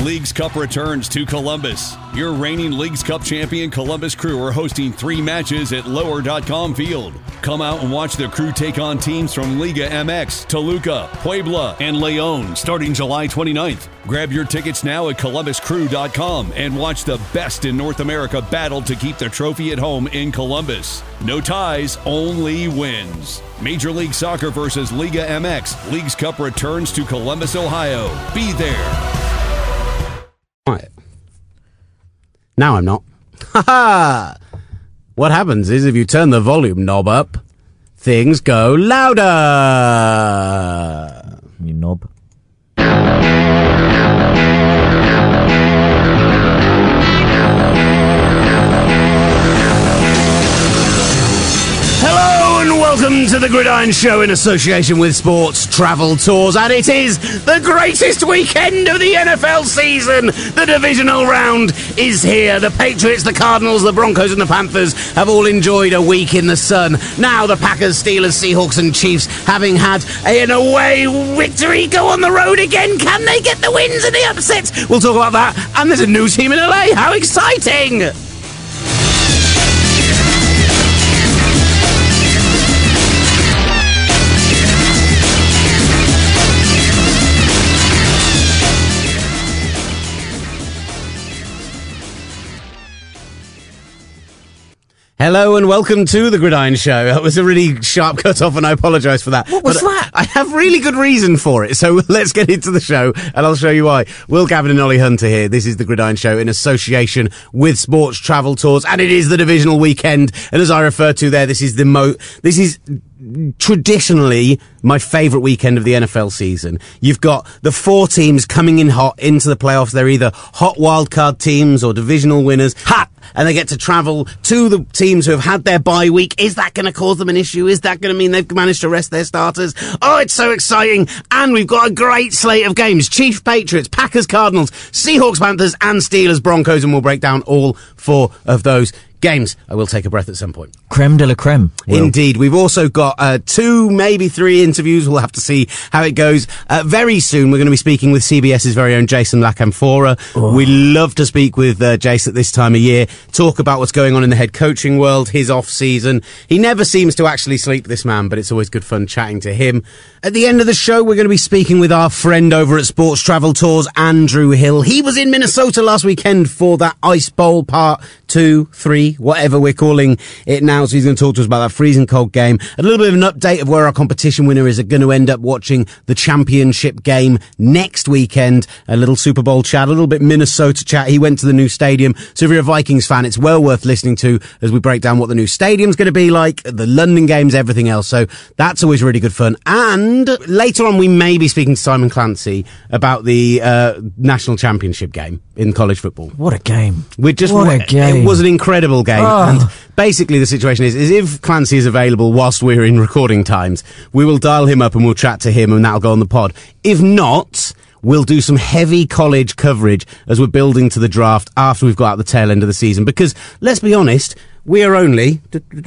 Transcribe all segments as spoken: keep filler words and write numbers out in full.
Leagues Cup returns to Columbus. Your reigning Leagues Cup champion Columbus Crew are hosting three matches at lower dot com Field. Come out and watch the Crew take on teams from Liga M X, Toluca, Puebla, and León starting July twenty-ninth. Grab your tickets now at columbus crew dot com and watch the best in North America battle to keep the trophy at home in Columbus. No ties, only wins. Major League Soccer versus Liga M X. Leagues Cup returns to Columbus, Ohio. Be there. Right. Now I'm not. Ha ha! What happens is if you turn the volume knob up, things go louder. You knob. Hello and welcome to the Gridiron Show in association with Sports Travel Tours, and it is the greatest weekend of the N F L season. The divisional round is here. The Patriots, the Cardinals, the Broncos and the Panthers have all enjoyed a week in the sun. Now the Packers, Steelers, Seahawks and Chiefs, having had an away victory, go on the road again. Can they get the wins and the upsets? We'll talk about that. And there's a new team in L A. How exciting! Hello and welcome to the Gridiron Show. That was a really sharp cut off and I apologise for that. What was but that? I have really good reason for it, so let's get into the show and I'll show you why. Will Gavin and Ollie Hunter here. This is the Gridiron Show in association with Sports Travel Tours, and it is the divisional weekend. And as I referred to there, this is the mo- this is traditionally my favourite weekend of the N F L season. You've got the four teams coming in hot into the playoffs. They're either hot wildcard teams or divisional winners. Hot! And they get to travel to the teams who have had their bye week. Is that going to cause them an issue? Is that going to mean they've managed to rest their starters? Oh, it's so exciting. And we've got a great slate of games. Chiefs, Patriots, Packers, Cardinals, Seahawks, Panthers, and Steelers, Broncos. And we'll break down all four of those games. I will take a breath at some point. Creme de la creme. Will. Indeed. We've also got uh, two, maybe three interviews. We'll have to see how it goes. Uh, very soon, we're going to be speaking with CBS's very own Jason Lacamfora. Oh. We love to speak with uh, Jace at this time of year, talk about what's going on in the head coaching world, his off-season. He never seems to actually sleep, this man, but it's always good fun chatting to him. At the end of the show, we're going to be speaking with our friend over at Sports Travel Tours, Andrew Hill. He was in Minnesota last weekend for that Ice Bowl Part two, three, whatever we're calling it now. So he's going to talk to us about that freezing cold game. A little bit of an update of where our competition winner is going to end up watching the championship game next weekend. A little Super Bowl chat, a little bit Minnesota chat. He went to the new stadium. So if you're a Vikings fan, it's well worth listening to as we break down what the new stadium's going to be like, the London games, everything else. So that's always really good fun. And later on, we may be speaking to Simon Clancy about the uh, national championship game in college football. What a game. We're just, what a game. It was an incredible game. Oh. And basically the situation is, is if Clancy is available whilst we're in recording times, we will dial him up and we'll chat to him and that'll go on the pod. If not, we'll do some heavy college coverage as we're building to the draft after we've got out the tail end of the season. Because, let's be honest, we are only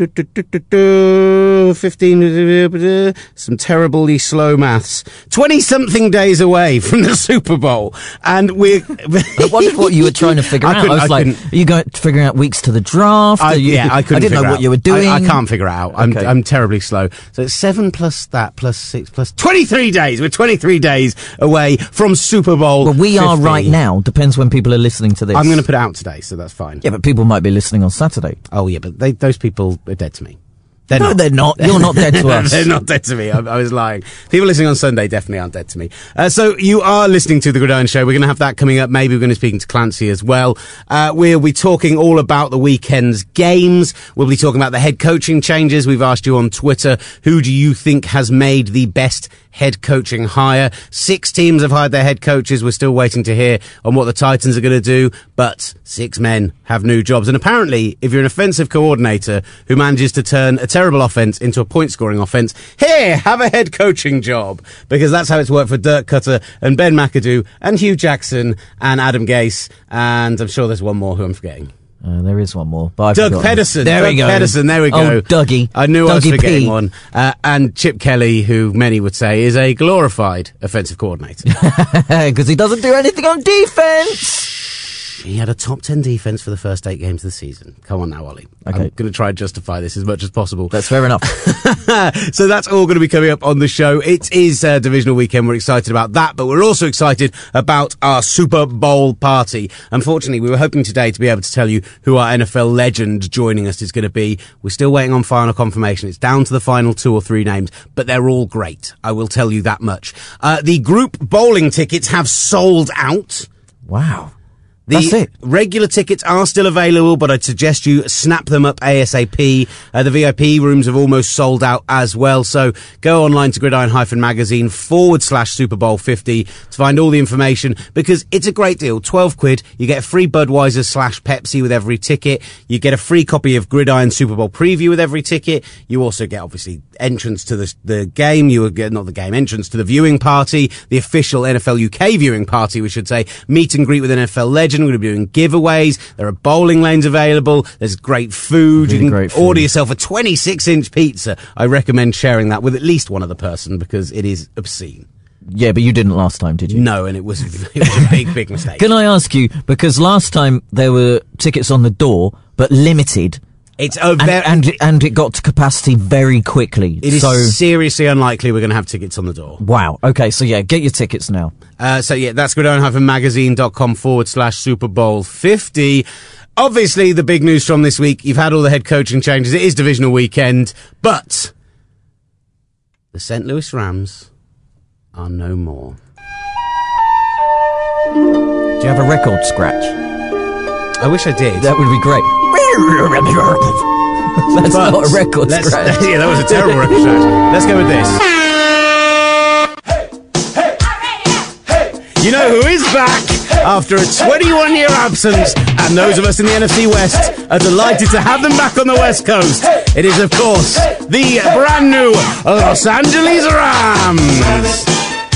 fifteen, some terribly slow maths, twenty-something days away from the Super Bowl. And we're... I wondered what you were trying to figure I out. I was I like, couldn't. are you going figuring out weeks to the draft? I, you, yeah, I couldn't I didn't know figure what out. you were doing. I, I can't figure it out. I'm, Okay. I'm terribly slow. So it's seven plus that, plus six, plus twenty-three days. We're twenty-three days away from Super Bowl Well, we are fifty. right now. Depends when people are listening to this. I'm going to put it out today, so that's fine. Yeah, but people might be listening on Saturday. Oh, yeah, but they, those people are dead to me. They're no, not. they're not. You're not dead to us. They're not dead to me. I, I was lying. People listening on Sunday definitely aren't dead to me. Uh, so you are listening to The Gridiron Show. We're going to have that coming up. Maybe we're going to be speaking to Clancy as well. Uh, we'll be talking all about the weekend's games. We'll be talking about the head coaching changes. We've asked you on Twitter, who do you think has made the best head coaching hire? Six teams have hired their head coaches. We're still waiting to hear on what the Titans are going to do, but six men have new jobs. And apparently, if you're an offensive coordinator who manages to turn a terrible offense into a point-scoring offense, here, have a head coaching job, because that's how it's worked for Dirk Cutter and Ben McAdoo and Hugh Jackson and Adam Gase, and I'm sure there's one more who I'm forgetting. Uh, there is one more. But I've Doug forgotten. Pedersen. There Doug we go. Pedersen, there we go. Oh, Dougie. I knew I was Dougie forgetting P. one. Uh, and Chip Kelly, who many would say is a glorified offensive coordinator. Because he doesn't do anything on defence. He had a top ten defence for the first eight games of the season. Come on now, Ollie. Okay. I'm going to try and justify this as much as possible. That's fair enough. So that's all going to be coming up on the show. It is uh, divisional weekend. We're excited about that, but we're also excited about our Super Bowl party. Unfortunately, we were hoping today to be able to tell you who our N F L legend joining us is going to be. We're still waiting on final confirmation. It's down to the final two or three names, but they're all great. I will tell you that much. Uh, the group bowling tickets have sold out. Wow. The That's it. regular tickets are still available, but I'd suggest you snap them up ASAP. Uh, the V I P rooms have almost sold out as well. So go online to gridiron-magazine forward slash Super Bowl fifty to find all the information, because it's a great deal. twelve quid. You get a free Budweiser slash Pepsi with every ticket. You get a free copy of Gridiron Super Bowl Preview with every ticket. You also get, obviously, entrance to the, the game. You get, not the game, entrance to the viewing party, the official N F L U K viewing party, we should say. Meet and greet with N F L legend. We're going to be doing giveaways. There are bowling lanes available. There's great food. Really you can great food. order yourself a twenty-six inch pizza. I recommend sharing that with at least one other person, because it is obscene. Yeah, but you didn't last time, did you? No, and it was, it was a big, big mistake. Can I ask you, because last time there were tickets on the door, but limited, It's a and, very, and, and it got to capacity very quickly. it is so, seriously unlikely we're going to have tickets on the door. wow. Okay, so yeah, get your tickets now. Uh, so yeah, that's gridiron-magazine.com forward slash Super Bowl fifty. Obviously, the big news from this week, you've had all the head coaching changes. It is divisional weekend, but the Saint Louis Rams are no more. Do you have a record scratch? I wish I did. That would be great. That's But not a record let's- scratch. Yeah, that was a terrible record scratch. Let's go with this. You know who is back after a twenty-one year absence, and those of us in the N F C West are delighted to have them back on the West Coast. It is, of course, the brand new Los Angeles Rams.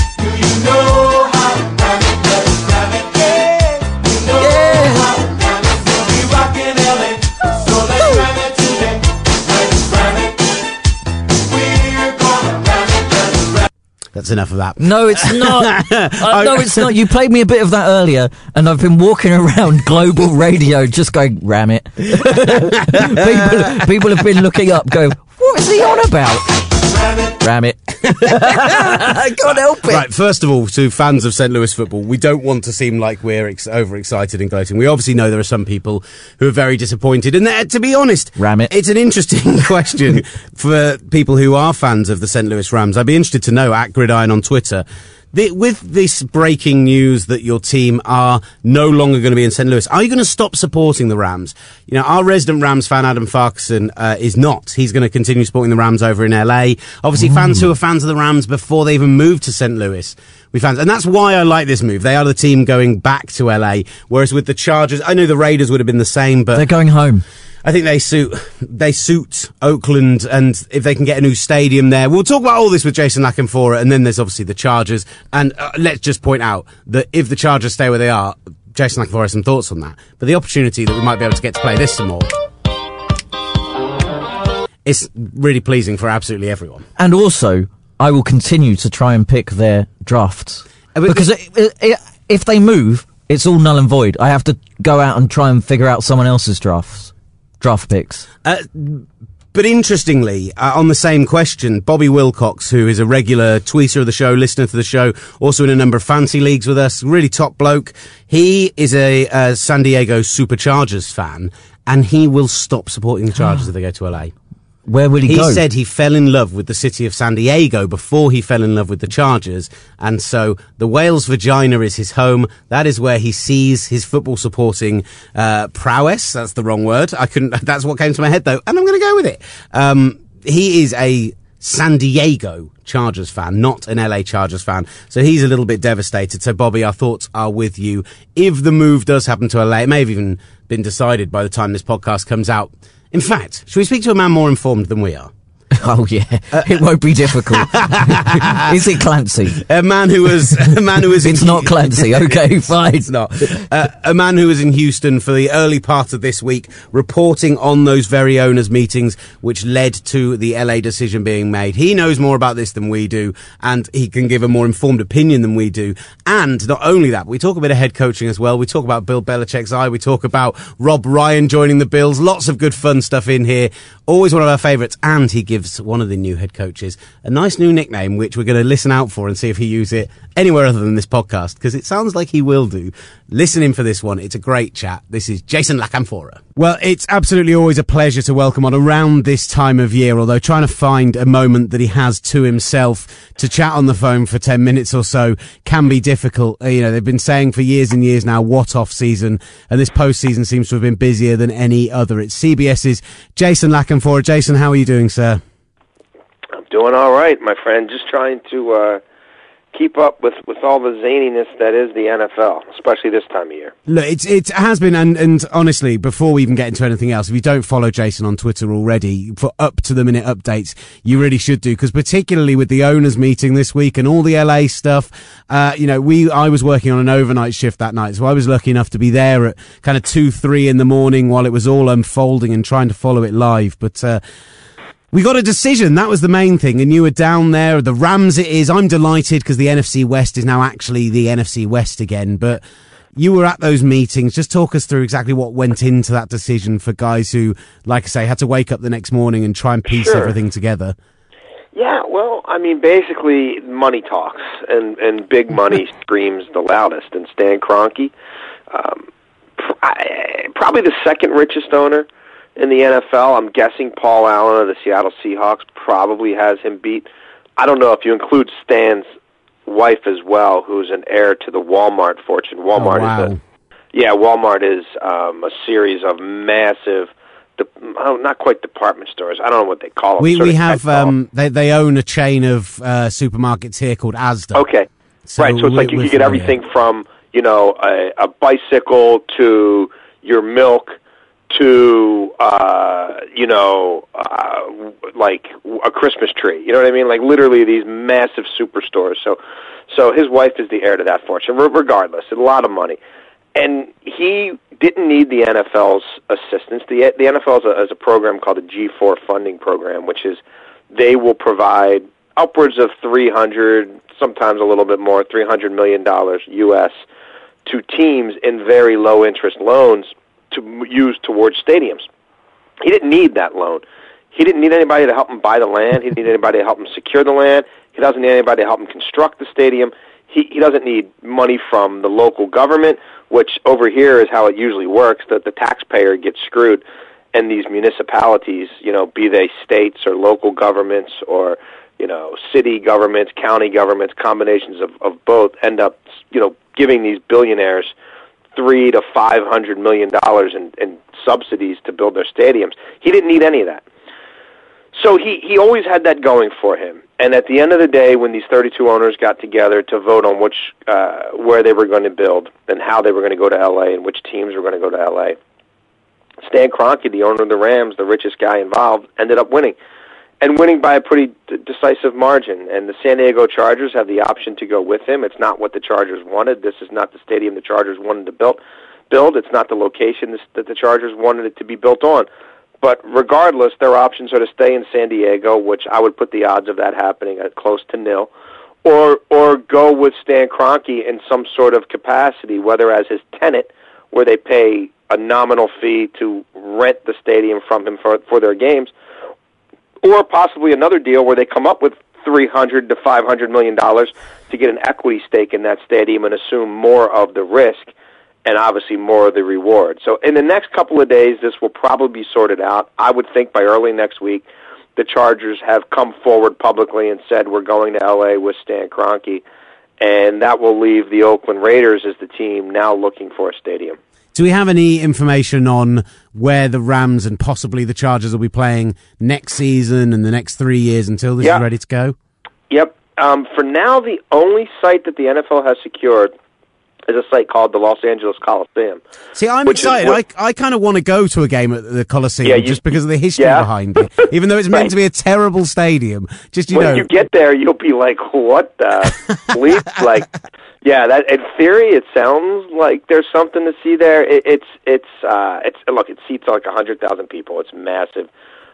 That's enough of that. No, it's not. uh, no, it's not. You played me a bit of that earlier, and I've been walking around global radio just going, ram it. people, people have been looking up, going, what is he on about? Ram it. I can't help it. Right, first of all, to fans of Saint Louis football, we don't want to seem like we're ex- overexcited and gloating. We obviously know there are some people who are very disappointed. And uh, to be honest, Ram it. it's an interesting question for people who are fans of the Saint Louis Rams. I'd be interested to know, at Gridiron on Twitter, the, with this breaking news that your team are no longer going to be in Saint Louis, are you going to stop supporting the Rams? You know, our resident Rams fan, Adam Farquharson, uh, is not. He's going to continue supporting the Rams over in L A. Obviously, mm. fans who are fans of the Rams before they even moved to Saint Louis, we fans, and that's why I like this move. They are the team going back to L A, whereas with the Chargers, I know the Raiders would have been the same, but they're going home. I think they suit they suit Oakland, and if they can get a new stadium there, we'll talk about all this with Jason Lackenfora, and then there's obviously the Chargers. And uh, let's just point out that if the Chargers stay where they are, Jason Lackenfora has some thoughts on that. But the opportunity that we might be able to get to play this some more, it's really pleasing for absolutely everyone. And also, I will continue to try and pick their drafts. Uh, but because it, it, it, if they move, it's all null and void. I have to go out and try and figure out someone else's drafts. Draft picks. Uh, but interestingly, uh, on the same question, Bobby Wilcox, who is a regular tweeter of the show, listener to the show, also in a number of fantasy leagues with us, really top bloke. He is a, a San Diego Superchargers fan, and he will stop supporting the Chargers if they go to L A. Where will he, he go? He said he fell in love with the city of San Diego before he fell in love with the Chargers, and so the Wales vagina is his home. That is where he sees his football supporting uh, prowess. That's the wrong word. I couldn't. That's what came to my head though, and I'm going to go with it. Um, he is a San Diego Chargers fan, not an L A Chargers fan, so he's a little bit devastated. So Bobby, our thoughts are with you. If the move does happen to L A, it may have even been decided by the time this podcast comes out. In fact, should we speak to a man more informed than we are? Oh yeah, uh, it won't be difficult. Is it Clancy? A man who was a man who was. It's in, not Clancy. Okay, fine. It's not. Uh, a man who was in Houston for the early part of this week, reporting on those very owners' meetings, which led to the L A decision being made. He knows more about this than we do, and he can give a more informed opinion than we do. And not only that, but we talk a bit of head coaching as well. We talk about Bill Belichick's eye. We talk about Rob Ryan joining the Bills. Lots of good fun stuff in here. Always one of our favourites. And he gives one of the new head coaches a nice new nickname, which we're going to listen out for and see if he uses it anywhere other than this podcast, because it sounds like he will do. Listen in for this one. It's a great chat. This is Jason La Canfora. Well, it's absolutely always a pleasure to welcome on around this time of year, although trying to find a moment that he has to himself to chat on the phone for ten minutes or so can be difficult. You know, they've been saying for years and years now, what off season, and this postseason seems to have been busier than any other. It's CBS's Jason La Canfora. Jason, how are you doing, sir? I'm doing all right, my friend. Just trying to uh, keep up with, with all the zaniness that is the N F L, especially this time of year. Look, it's, it has been, and, and honestly, before we even get into anything else, if you don't follow Jason on Twitter already, for up-to-the-minute updates, you really should do, because particularly with the owners' meeting this week and all the L A stuff, uh, you know, we I was working on an overnight shift that night, so I was lucky enough to be there at kind of two, three in the morning while it was all unfolding and trying to follow it live, but... Uh, We got a decision. That was the main thing. And you were down there. The Rams it is. I'm delighted because the N F C West is now actually the N F C West again. But you were at those meetings. Just talk us through exactly what went into that decision for guys who, like I say, had to wake up the next morning and try and piece Sure. everything together. Yeah, well, I mean, basically, money talks, and, and big money screams the loudest. And Stan Kroenke, um, pr- I, probably the second richest owner in the N F L. I'm guessing Paul Allen of the Seattle Seahawks probably has him beat. I don't know if you include Stan's wife as well, who's an heir to the Walmart fortune. Walmart oh, wow. is a, yeah, Walmart is um, a series of massive, de- oh, not quite department stores. I don't know what they call them. We sort we of have tech um they they own a chain of uh, supermarkets here called Asda. Okay, So right. So it's like you we're could get familiar. everything from you know a, a bicycle to your milk to uh, you know uh, like a Christmas tree. You know what I mean? Like literally these massive superstores. So so his wife is the heir to that fortune. Re- regardless, a lot of money, and he didn't need the N F L's assistance. The the N F L has a, has a program called the G four funding program, which is they will provide upwards of three hundred, sometimes a little bit more, three hundred million dollars U S to teams in very low interest loans to use towards stadiums. He didn't need that loan. He didn't need anybody to help him buy the land. He didn't need anybody to help him secure the land. He doesn't need anybody to help him construct the stadium. He, he doesn't need money from the local government, which over here is how it usually works, that the taxpayer gets screwed, and these municipalities, you know, be they states or local governments or, you know, city governments, county governments, combinations of, of both, end up, you know, giving these billionaires three to five hundred million dollars in, in subsidies to build their stadiums. He didn't need any of that. So he, he always had that going for him. And at the end of the day, when these thirty-two owners got together to vote on which uh, where they were going to build and how they were going to go to L A and which teams were going to go to L A, Stan Kroenke, the owner of the Rams, the richest guy involved, ended up winning. And winning by a pretty d- decisive margin. And the San Diego Chargers have the option to go with him. It's not what the Chargers wanted. This is not the stadium the Chargers wanted to build. Build. It's not the location this, that the Chargers wanted it to be built on. But regardless, their options are to stay in San Diego, which I would put the odds of that happening at close to nil, or or go with Stan Kroenke in some sort of capacity, whether as his tenant, where they pay a nominal fee to rent the stadium from him for, for their games, or possibly another deal where they come up with three hundred to five hundred million dollars to get an equity stake in that stadium and assume more of the risk and obviously more of the reward. So in the next couple of days, this will probably be sorted out. I would think by early next week, the Chargers have come forward publicly and said we're going to L A with Stan Kroenke, and that will leave the Oakland Raiders as the team now looking for a stadium. Do we have any information on where the Rams and possibly the Chargers will be playing next season and the next three years until this yep. is ready to go? Yep. Um, for now, the only site that the N F L has secured is a site called the Los Angeles Coliseum. See, I'm excited. What, I I kind of want to go to a game at the Coliseum yeah, you, just because of the history yeah. behind it. Even though it's meant right. to be a terrible stadium, just you when know, you get there, you'll be like, "What the bleep?" Like, yeah, that in theory, it sounds like there's something to see there. It, it's it's uh, it's look, it seats like a hundred thousand people. It's massive.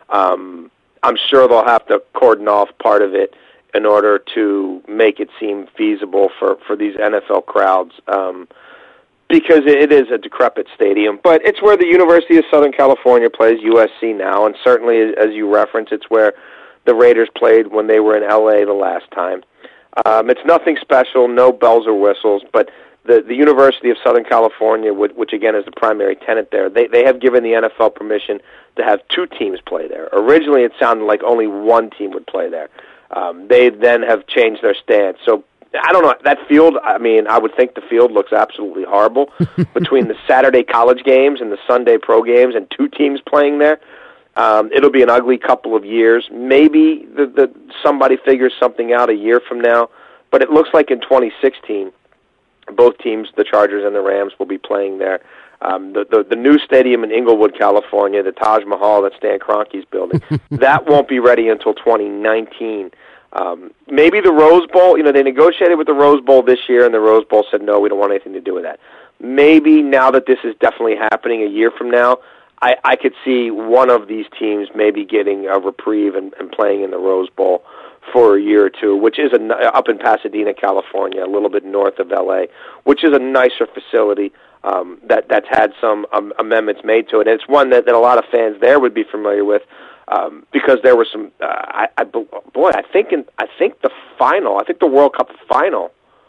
Um, I'm sure they'll have to cordon off part of it in order to make it seem feasible for, for these N F L crowds, um, because it is a decrepit stadium. But it's where the University of Southern California plays, U S C now, and certainly, as you reference, it's where the Raiders played when they were in L A the last time. Um, it's nothing special, no bells or whistles, but the, the University of Southern California, which, which again is the primary tenant there, they, they have given the N F L permission to have two teams play there. Originally, it sounded like only one team would play there. Um, they then have changed their stance. So, I don't know, that field, I mean, I would think the field looks absolutely horrible between the Saturday college games and the Sunday pro games and two teams playing there. Um, it'll be an ugly couple of years. Maybe the, the, somebody figures something out a year from now, but it looks like in twenty sixteen, both teams, the Chargers and the Rams, will be playing there. Um, the, the the new stadium in Inglewood, California, the Taj Mahal that Stan Kroenke's building, that won't be ready until twenty nineteen. Um, maybe the Rose Bowl, you know, they negotiated with the Rose Bowl this year, and the Rose Bowl said, no, we don't want anything to do with that. Maybe now that this is definitely happening a year from now, I, I could see one of these teams maybe getting a reprieve and, and playing in the Rose Bowl for a year or two, which is a, up in Pasadena, California, a little bit north of L A, which is a nicer facility. Um, that that's had some um, amendments made to it. And it's one that, that a lot of fans there would be familiar with um, because there were some. Uh, I, I boy, I think in, I think the final, I think the World Cup final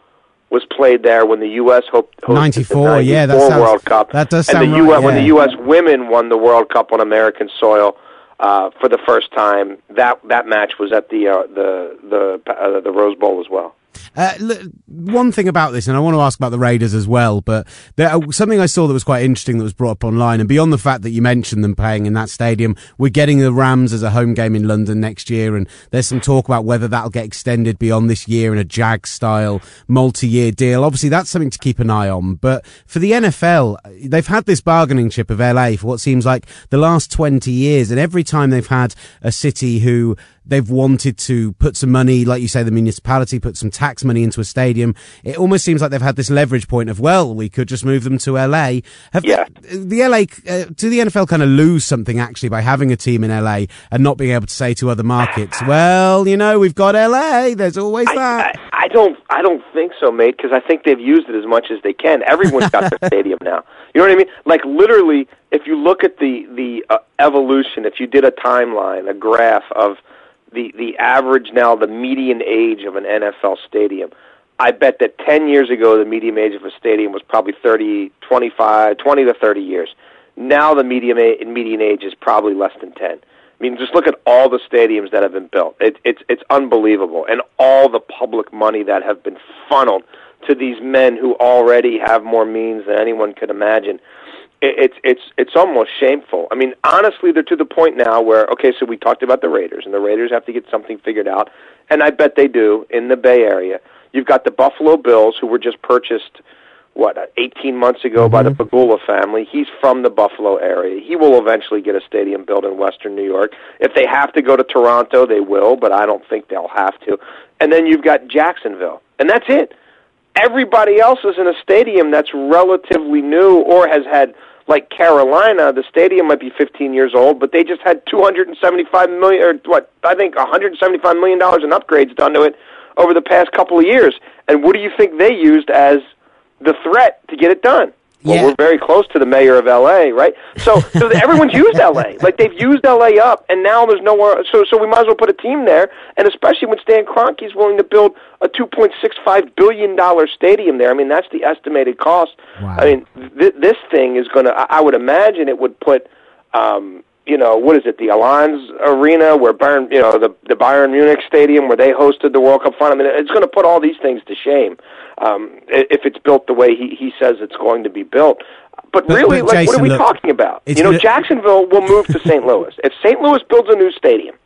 was played there when the U S hosted ninety-four, the ninety-four yeah, that sounds, World Cup. That does and sound the U S, right, yeah. When the U S women won the World Cup on American soil uh, for the first time, that that match was at the uh, the the uh, the Rose Bowl as well. Uh, look, one thing about this, and I want to ask about the Raiders as well, but there, uh, something I saw that was quite interesting that was brought up online, and beyond the fact that you mentioned them playing in that stadium, we're getting the Rams as a home game in London next year, and there's some talk about whether that'll get extended beyond this year in a Jag-style multi-year deal. Obviously, that's something to keep an eye on, but for the N F L, they've had this bargaining chip of L A for what seems like the last twenty years, and every time they've had a city who they've wanted to put some money, like you say, the municipality, put some tax money into a stadium, it almost seems like they've had this leverage point of, well, we could just move them to L A. Have yeah. the, the L A, uh, do the N F L kind of lose something actually by having a team in L A and not being able to say to other markets, well, you know, we've got L A, there's always I, that. I, I don't I don't think so, mate, because I think they've used it as much as they can. Everyone's got their stadium now. You know what I mean? Like, literally, if you look at the, the uh, evolution, if you did a timeline, a graph of the the average now, the median age of an N F L stadium, I bet that ten years ago, the median age of a stadium was probably thirty, twenty-five, twenty to thirty years. Now the median, median age is probably less than ten. I mean, just look at all the stadiums that have been built. It, it's it's unbelievable. And all the public money that have been funneled to these men who already have more means than anyone could imagine. It's it's it's almost shameful. I mean, honestly, they're to the point now where, okay, so we talked about the Raiders, and the Raiders have to get something figured out, and I bet they do in the Bay Area. You've got the Buffalo Bills, who were just purchased, what, eighteen months ago mm-hmm. by the Pagula family. He's from the Buffalo area. He will eventually get a stadium built in Western New York. If they have to go to Toronto, they will, but I don't think they'll have to. And then you've got Jacksonville, and that's it. Everybody else is in a stadium that's relatively new or has had, like Carolina, the stadium might be fifteen years old, but they just had two hundred seventy-five million dollars, or what, I think one hundred seventy-five million dollars in upgrades done to it over the past couple of years. And what do you think they used as the threat to get it done? Well, yeah. We're very close to the mayor of L A, right? So, so everyone's used L A. Like, they've used L A up, and now there's nowhere. So, so we might as well put a team there. And especially when Stan Kroenke's willing to build a two point six five billion dollars stadium there. I mean, that's the estimated cost. Wow. I mean, th- this thing is going to. I would imagine it would put, um, you know, what is it? The Allianz Arena, where Bayern, you know, the the Bayern Munich Stadium, where they hosted the World Cup final. I mean, it's going to put all these things to shame. Um, if it's built the way he, he says it's going to be built. But, but really, but like, Jason, what are we look, talking about? You know, Jacksonville will move to Saint Louis. If Saint Louis builds a new stadium,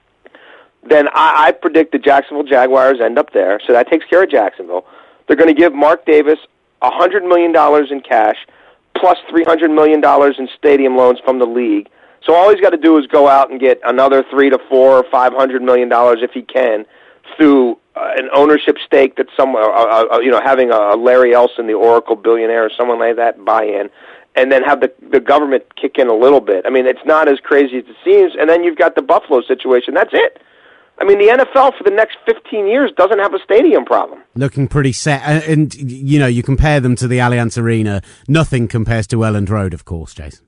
then I, I predict the Jacksonville Jaguars end up there, so that takes care of Jacksonville. They're going to give Mark Davis one hundred million dollars in cash plus three hundred million dollars in stadium loans from the league. So all he's got to do is go out and get another three to four or five hundred million dollars if he can through uh, an ownership stake that some, uh, uh, you know, having a Larry Ellison, the Oracle billionaire, or someone like that buy in, and then have the the government kick in a little bit. I mean, it's not as crazy as it seems. And then you've got the Buffalo situation. That's it. I mean, the N F L for the next fifteen years doesn't have a stadium problem. Looking pretty set. And, and, you know, you compare them to the Allianz Arena. Nothing compares to Elland Road, of course, Jason.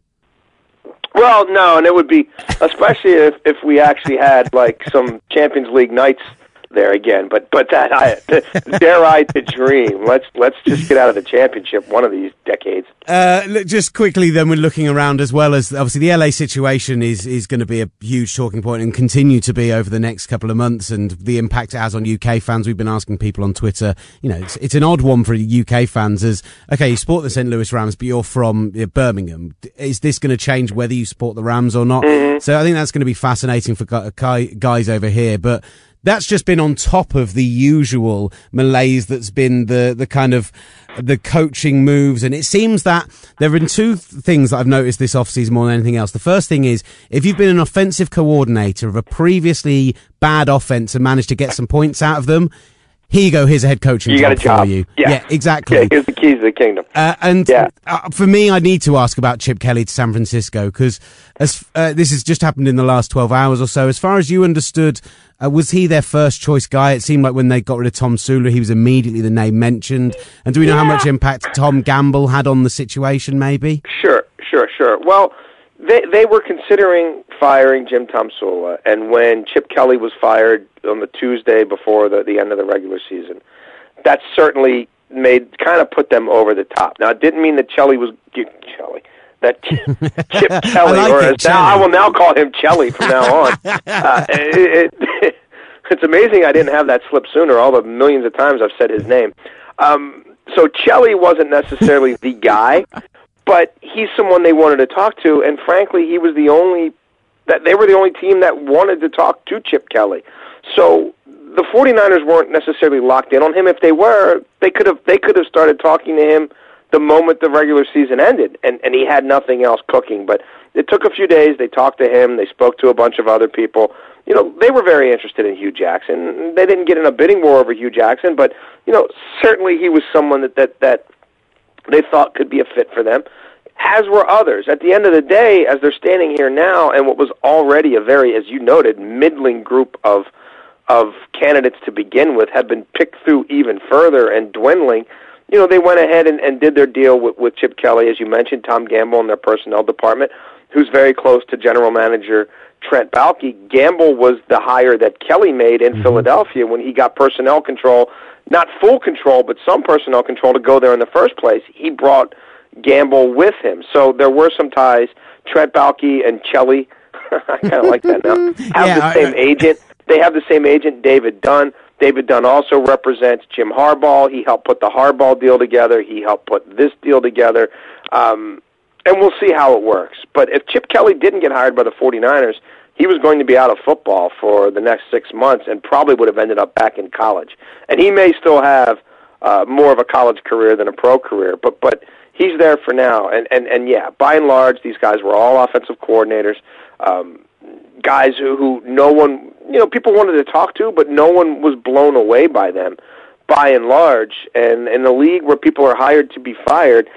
Well, no, and it would be, especially if, if we actually had, like, some Champions League nights there again. But but that I dare I to dream. Let's let's just get out of the championship one of these decades. Uh, just quickly, then we're looking around as well as obviously the L A situation is is going to be a huge talking point and continue to be over the next couple of months, and the impact it has on U K fans. We've been asking people on Twitter. You know, it's, it's an odd one for U K fans. As okay, you support the Saint Louis Rams, but you're from uh, Birmingham. Is this going to change whether you support the Rams or not? Mm-hmm. So I think that's going to be fascinating for guys over here, but. That's just been on top of the usual malaise that's been the, the kind of the coaching moves. And it seems that there have been two th- things that I've noticed this offseason more than anything else. The first thing is, if you've been an offensive coordinator of a previously bad offense and managed to get some points out of them, here you go, here's a head coaching you job, got a job for you. Yeah, yeah exactly. Yeah, here's the keys to the kingdom. Uh, and yeah. uh, for me, I need to ask about Chip Kelly to San Francisco, because as uh, this has just happened in the last twelve hours or so. As far as you understood, uh, was he their first choice guy? It seemed like when they got rid of Tom Sula, he was immediately the name mentioned. And do we know yeah. how much impact Tom Gamble had on the situation, maybe? Sure, sure, sure. Well, they they were considering firing Jim Tom Sula, and when Chip Kelly was fired on the Tuesday before the, the end of the regular season, that certainly made kind of put them over the top. Now, it didn't mean that Chelly was Chelly. That Chip Kelly, like or it, as now, I will now call him Chelly from now on. uh, it, it, it's amazing I didn't have that slip sooner. All the millions of times I've said his name. Um, so Chelly wasn't necessarily the guy, but he's someone they wanted to talk to, and frankly, he was the only that they were the only team that wanted to talk to Chip Kelly. So the 49ers weren't necessarily locked in on him. If they were, they could have they could have started talking to him the moment the regular season ended, and, and he had nothing else cooking. But it took a few days. They talked to him. They spoke to a bunch of other people. You know, they were very interested in Hugh Jackson. They didn't get in a bidding war over Hugh Jackson, but, you know, certainly he was someone that, that, that they thought could be a fit for them, as were others. At the end of the day, as they're standing here now, and what was already a very, as you noted, middling group of of candidates to begin with have been picked through even further and dwindling, you know, they went ahead and, and did their deal with, with Chip Kelly, as you mentioned, Tom Gamble in their personnel department, who's very close to general manager Trent Baalke. Gamble was the hire that Kelly made in mm-hmm. Philadelphia when he got personnel control, not full control, but some personnel control to go there in the first place. He brought Gamble with him. So there were some ties. Trent Baalke and Kelly, I kind of like that now, have yeah, the same I, I, agent. They have the same agent, David Dunn. David Dunn also represents Jim Harbaugh. He helped put the Harbaugh deal together. He helped put this deal together. Um, and we'll see how it works. But if Chip Kelly didn't get hired by the 49ers, he was going to be out of football for the next six months and probably would have ended up back in college. And he may still have uh, more of a college career than a pro career, but but he's there for now. And, and, and yeah, by and large, these guys were all offensive coordinators, um, guys who, who no one, you know, people wanted to talk to, but no one was blown away by them, by and large. And in a league where people are hired to be fired,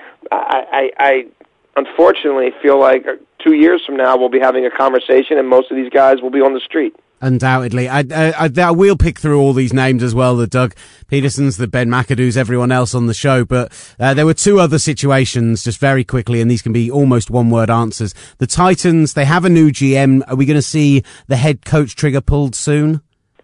I, I, I unfortunately feel like two years from now we'll be having a conversation and most of these guys will be on the street. Undoubtedly. I, I, I will pick through all these names as well, the Doug Petersons, the Ben McAdoo's, everyone else on the show. But uh, there were two other situations, just very quickly, and these can be almost one-word answers. The Titans, they have a new G M. Are we going to see the head coach trigger pulled soon?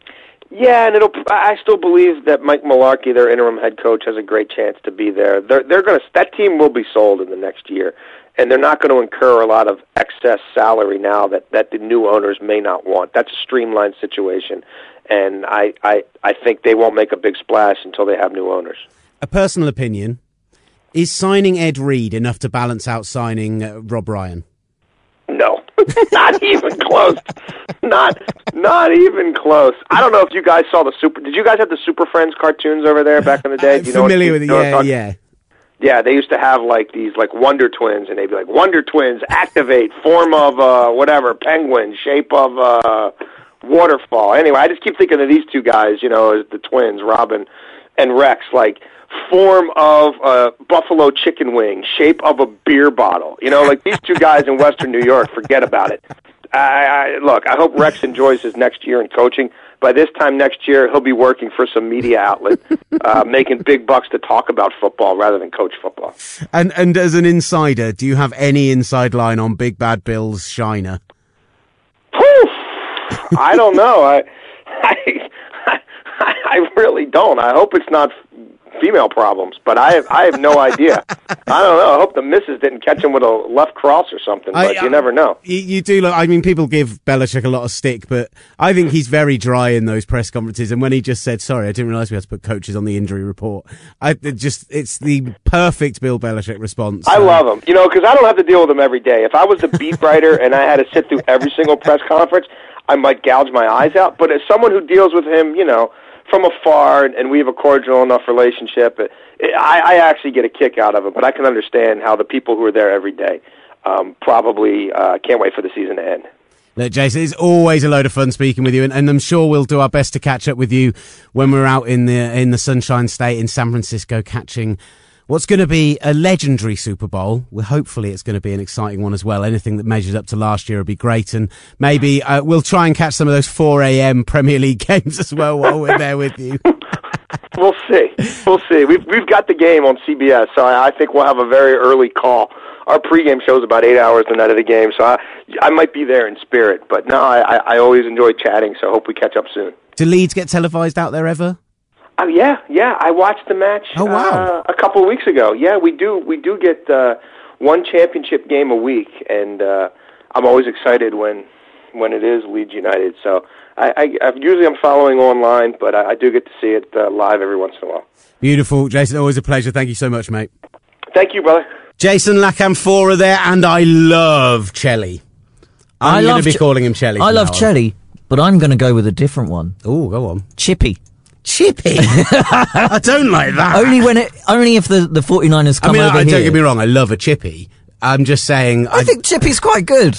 Yeah, and it'll. I still believe that Mike Mularkey, their interim head coach, has a great chance to be there. They're, they're going to. That team will be sold in the next year, and they're not going to incur a lot of excess salary now that, that the new owners may not want. That's a streamlined situation, and I, I, I think they won't make a big splash until they have new owners. A personal opinion, is signing Ed Reed enough to balance out signing uh, Rob Ryan? No, not even close. Not not even close. I don't know if you guys saw the Super... Did you guys have the Super Friends cartoons over there back in the day? I'm familiar with it, yeah, yeah. Yeah, they used to have like these like Wonder Twins, and they'd be like, Wonder Twins, activate, form of uh, whatever, penguin, shape of uh, waterfall. Anyway, I just keep thinking of these two guys, you know, as the twins, Robin and Rex, like form of a buffalo chicken wing, shape of a beer bottle. You know, like these two guys in Western New York, forget about it. I, I, look, I hope Rex enjoys his next year in coaching. By this time next year, he'll be working for some media outlet, uh, making big bucks to talk about football rather than coach football. And and as an insider, do you have any inside line on Big Bad Bill's Shiner? Whew, I don't know. I, I I I really don't. I hope it's not female problems, but I have, I have no idea. I don't know. I hope the missus didn't catch him with a left cross or something, but I, you never know. You, you do look, I mean, people give Belichick a lot of stick, but I think he's very dry in those press conferences, and when he just said, sorry, I didn't realise we had to put coaches on the injury report, I it just it's the perfect Bill Belichick response. I love him, you know, because I don't have to deal with him every day. If I was the beat writer and I had to sit through every single press conference, I might gouge my eyes out, but as someone who deals with him, you know, from afar, and we have a cordial enough relationship, it, it, I, I actually get a kick out of it, but I can understand how the people who are there every day um, probably uh, can't wait for the season to end. Look, Jason, it's always a load of fun speaking with you, and, and I'm sure we'll do our best to catch up with you when we're out in the in the Sunshine State in San Francisco catching what's going to be a legendary Super Bowl. Well, hopefully it's going to be an exciting one as well. Anything that measures up to last year will be great. And maybe uh, we'll try and catch some of those four a.m. Premier League games as well while we're there with you. We'll see. We'll see. We've, we've got the game on C B S, so I, I think we'll have a very early call. Our pregame show's about eight hours the night of the game, so I, I might be there in spirit. But no, I, I always enjoy chatting, so I hope we catch up soon. Do Leeds get televised out there ever? Oh yeah, yeah. I watched the match. Oh wow! Uh, a couple of weeks ago. Yeah, we do. We do get uh, one championship game a week, and uh, I'm always excited when when it is Leeds United. So I, I, I usually I'm following online, but I, I do get to see it uh, live every once in a while. Beautiful, Jason. Always a pleasure. Thank you so much, mate. Thank you, brother. Jason Lacamfora there, and I love Chelly. I'm going to be Ch- calling him Chelly. I love Chelly, but I'm going to go with a different one. Oh, go on. Chippy. Chippy? I don't like that. Only when it, only if the, the 49ers come I mean, over I, here. Don't get me wrong, I love a Chippy. I'm just saying... I, I think Chippy's quite good.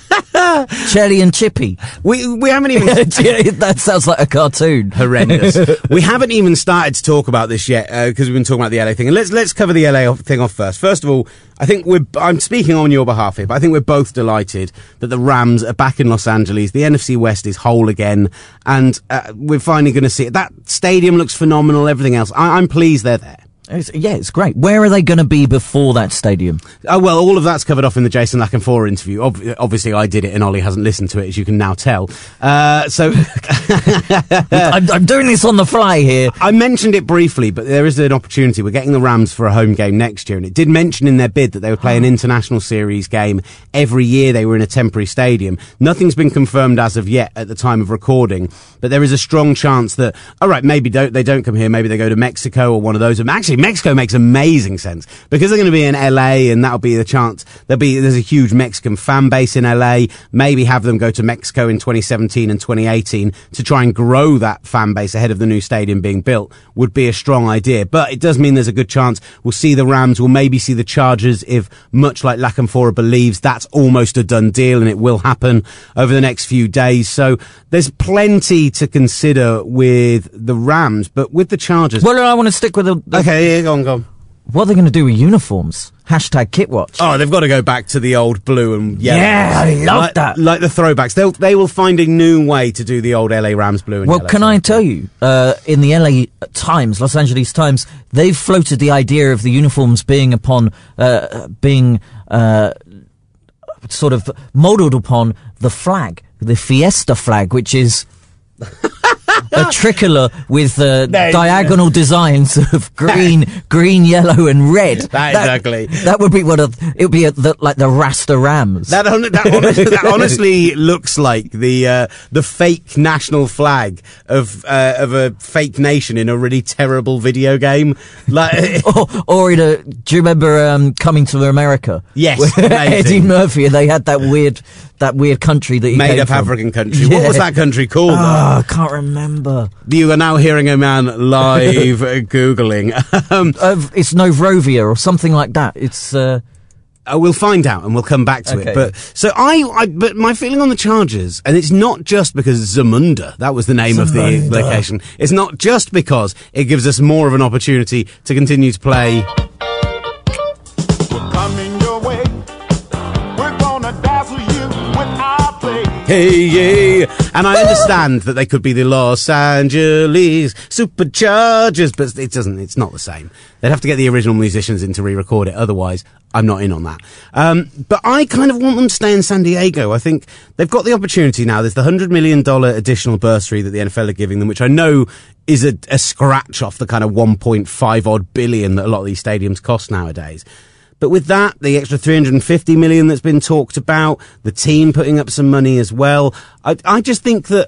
Chelly and Chippy. We we haven't even... That sounds like a cartoon. Horrendous. We haven't even started to talk about this yet, because uh, we've been talking about the L A thing. And let's let's cover the L A thing off first. First of all, I think we're... I'm speaking on your behalf here, but I think we're both delighted that the Rams are back in Los Angeles. The N F C West is whole again, and uh, we're finally going to see it. That stadium looks phenomenal, everything else. I, I'm pleased they're there. It's, yeah, it's great. Where are they going to be before that stadium? Oh, well, all of that's covered off in the Jason Lacamfora interview. Ob- obviously, I did it and Ollie hasn't listened to it, as you can now tell. Uh, so... I'm, I'm doing this on the fly here. I mentioned it briefly, but there is an opportunity. We're getting the Rams for a home game next year, and it did mention in their bid that they would play an international series game every year they were in a temporary stadium. Nothing's been confirmed as of yet at the time of recording, but there is a strong chance that, all right, maybe don't, they don't come here, maybe they go to Mexico or one of those. Actually, Mexico makes amazing sense because they're going to be in L A, and that'll be the chance. There'll be there's a huge Mexican fan base in L A. Maybe have them go to Mexico in twenty seventeen and twenty eighteen to try and grow that fan base ahead of the new stadium being built would be a strong idea. But it does mean there's a good chance we'll see the Rams. We'll maybe see the Chargers if, much like Lacamfora believes, that's almost a done deal and it will happen over the next few days. So there's plenty to consider with the Rams, but with the Chargers. Well, I want to stick with the. the okay. Yeah, go on, go on. What are they going to do with uniforms? Hashtag Kitwatch. Oh, they've got to go back to the old blue and yellow. Yeah, I love like, that. Like the throwbacks. They'll, they will find a new way to do the old L A Rams blue and well, yellow. Well, can I tell you, uh, in the L A Times, Los Angeles Times, they've floated the idea of the uniforms being upon, uh, being, uh, sort of modelled upon the flag, the Fiesta flag, which is... a tricolor with uh, diagonal designs of green, green, yellow, and red. That, that exactly. That would be one of. It would be a, the, like the Rasta Rams. That, on, that, honestly, that honestly looks like the uh, the fake national flag of uh, of a fake nation in a really terrible video game. Like, or, or in a. Do you remember um, Coming to America? Yes, Eddie Murphy, and they had that weird that weird country that he made came up from. African country. Yeah. What was that country called? Oh, I can't remember. remember. You are now hearing a man live Googling. Um, uh, it's Novrovia or something like that. It's... Uh, Uh, we'll find out and we'll come back to okay. it. But so I, I, but my feeling on the Chargers, and it's not just because Zamunda, that was the name Zamunda. of the location. It's not just because it gives us more of an opportunity to continue to play. Coming your way, we're gonna dazzle you with our play. Hey, yeah. And I understand that they could be the Los Angeles Superchargers, but it doesn't, it's not the same. They'd have to get the original musicians in to re-record it. Otherwise, I'm not in on that. Um, but I kind of want them to stay in San Diego. I think they've got the opportunity now. There's the one hundred million dollars additional bursary that the N F L are giving them, which I know is a, a scratch off the kind of one point five odd billion that a lot of these stadiums cost nowadays. But with that, the extra three hundred fifty million that's been talked about, the team putting up some money as well, I, I just think that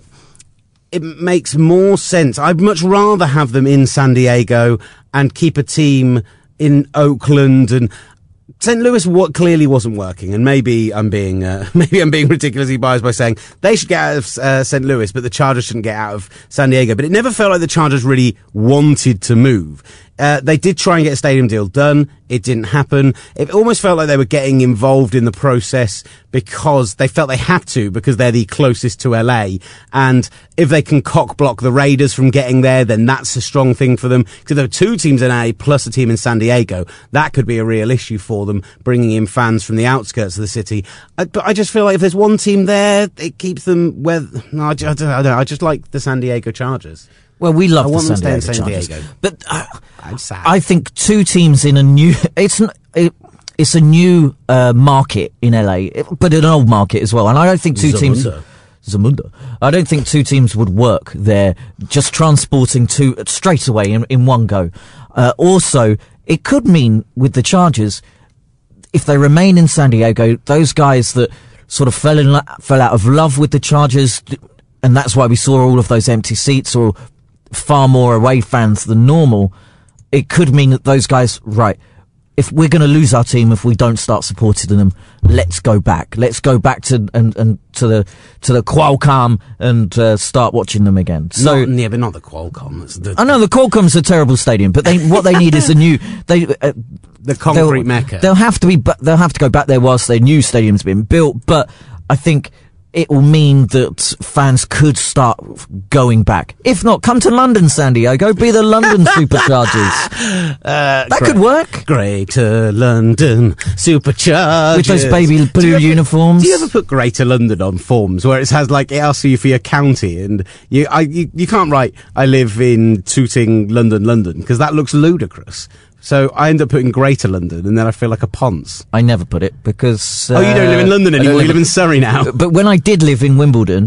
it makes more sense. I'd much rather have them in San Diego and keep a team in Oakland. And Saint Louis what clearly wasn't working, and maybe I'm being uh, maybe I'm being ridiculously biased by saying they should get out of uh, Saint Louis, but the Chargers shouldn't get out of San Diego. But it never felt like the Chargers really wanted to move. Uh, they did try and get a stadium deal done. It didn't happen. It almost felt like they were getting involved in the process because they felt they had to, because they're the closest to L A. And if they can cock block the Raiders from getting there, then that's a strong thing for them. Because there are two teams in L A plus a team in San Diego. That could be a real issue for them, bringing in fans from the outskirts of the city. I, but I just feel like if there's one team there, it keeps them where... No, I, I, don't, I, don't, I just like the San Diego Chargers. Well, we love I the want San them Diego, to stay in San Chargers. Diego. But uh, I'm sad. I think two teams in a new... It's n- it, it's a new uh, market in L A, it, but an old market as well. And I don't think two Zamunda. teams... Zamunda. I don't think two teams would work there, just transporting two straight away in, in one go. Uh, also, it could mean with the Chargers, if they remain in San Diego, those guys that sort of fell in lo- fell out of love with the Chargers, and that's why we saw all of those empty seats or far more away fans than normal, it could mean that those guys, right, if we're going to lose our team if we don't start supporting them, let's go back. Let's go back to and, and to the to the Qualcomm and uh, start watching them again. So not, yeah, but not the Qualcomm. It's the, I know the Qualcomm's a terrible stadium, but they what they need is a new they uh, the concrete they'll, mecca. They'll have to be they'll have to go back there whilst their new stadium's been built. But I think it will mean that fans could start going back. If not, come to London, San Diego. Be the London Superchargers. Uh, that great, could work. Greater London Superchargers. With those baby blue do you ever, uniforms. Do you ever put Greater London on forms where it has like, it asks you for your county and you, I, you, you can't write, I live in Tooting, London, London, because that looks ludicrous. So I end up putting Greater London, and then I feel like a ponce. I never put it because... Uh, oh, you don't live in London anymore, you live in Surrey now. But when I did live in Wimbledon,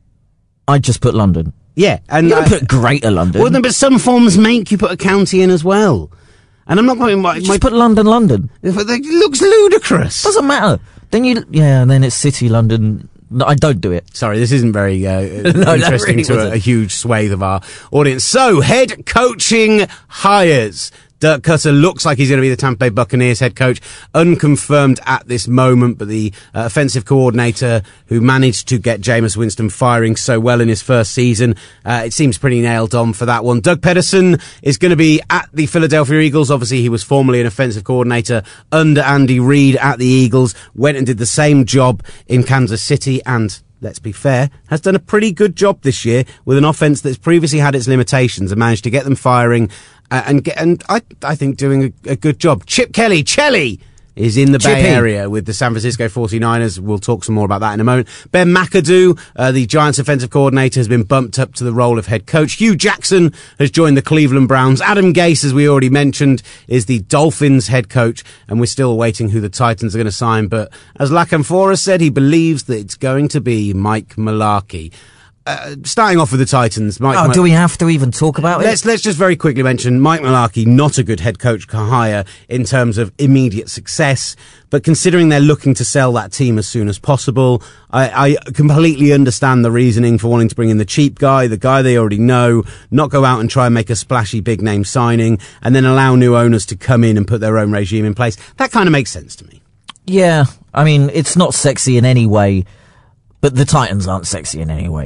I just put London. Yeah. And You don't I, put Greater London. well, no, but some forms make you put a county in as well. And I'm not going... My, just my, put London, London. it looks ludicrous. Doesn't matter. Then you... Yeah, and then it's City, London... No, I don't do it. Sorry, this isn't very uh, that interesting really to a, wasn't. a huge swathe of our audience. So, head coaching hires. Dirk Cutter looks like he's going to be the Tampa Bay Buccaneers head coach. Unconfirmed at this moment, but the uh, offensive coordinator who managed to get Jameis Winston firing so well in his first season, uh, it seems pretty nailed on for that one. Doug Pederson is going to be at the Philadelphia Eagles. Obviously, he was formerly an offensive coordinator under Andy Reid at the Eagles, went and did the same job in Kansas City, and let's be fair, has done a pretty good job this year with an offense that's previously had its limitations and managed to get them firing uh, and get, and I, I think doing a, a good job. Chip Kelly, Chelly, is in the Chippy. Bay Area with the San Francisco forty-niners. We'll talk some more about that in a moment. Ben McAdoo, uh, the Giants offensive coordinator, has been bumped up to the role of head coach. Hugh Jackson has joined the Cleveland Browns. Adam Gase, as we already mentioned, is the Dolphins head coach, and we're still waiting who the Titans are going to sign. But as Lacamfora said, he believes that it's going to be Mike Mularkey. Uh, starting off with the Titans, Mike. Oh, Mul- do we have to even talk about Let's it? let's just very quickly mention Mike Mularkey, not a good head coach hire in terms of immediate success, but considering they're looking to sell that team as soon as possible, I, I completely understand the reasoning for wanting to bring in the cheap guy, the guy they already know, not go out and try and make a splashy big name signing, and then allow new owners to come in and put their own regime in place. That kind of makes sense to me. Yeah, I mean, it's not sexy in any way, but the Titans aren't sexy in any way.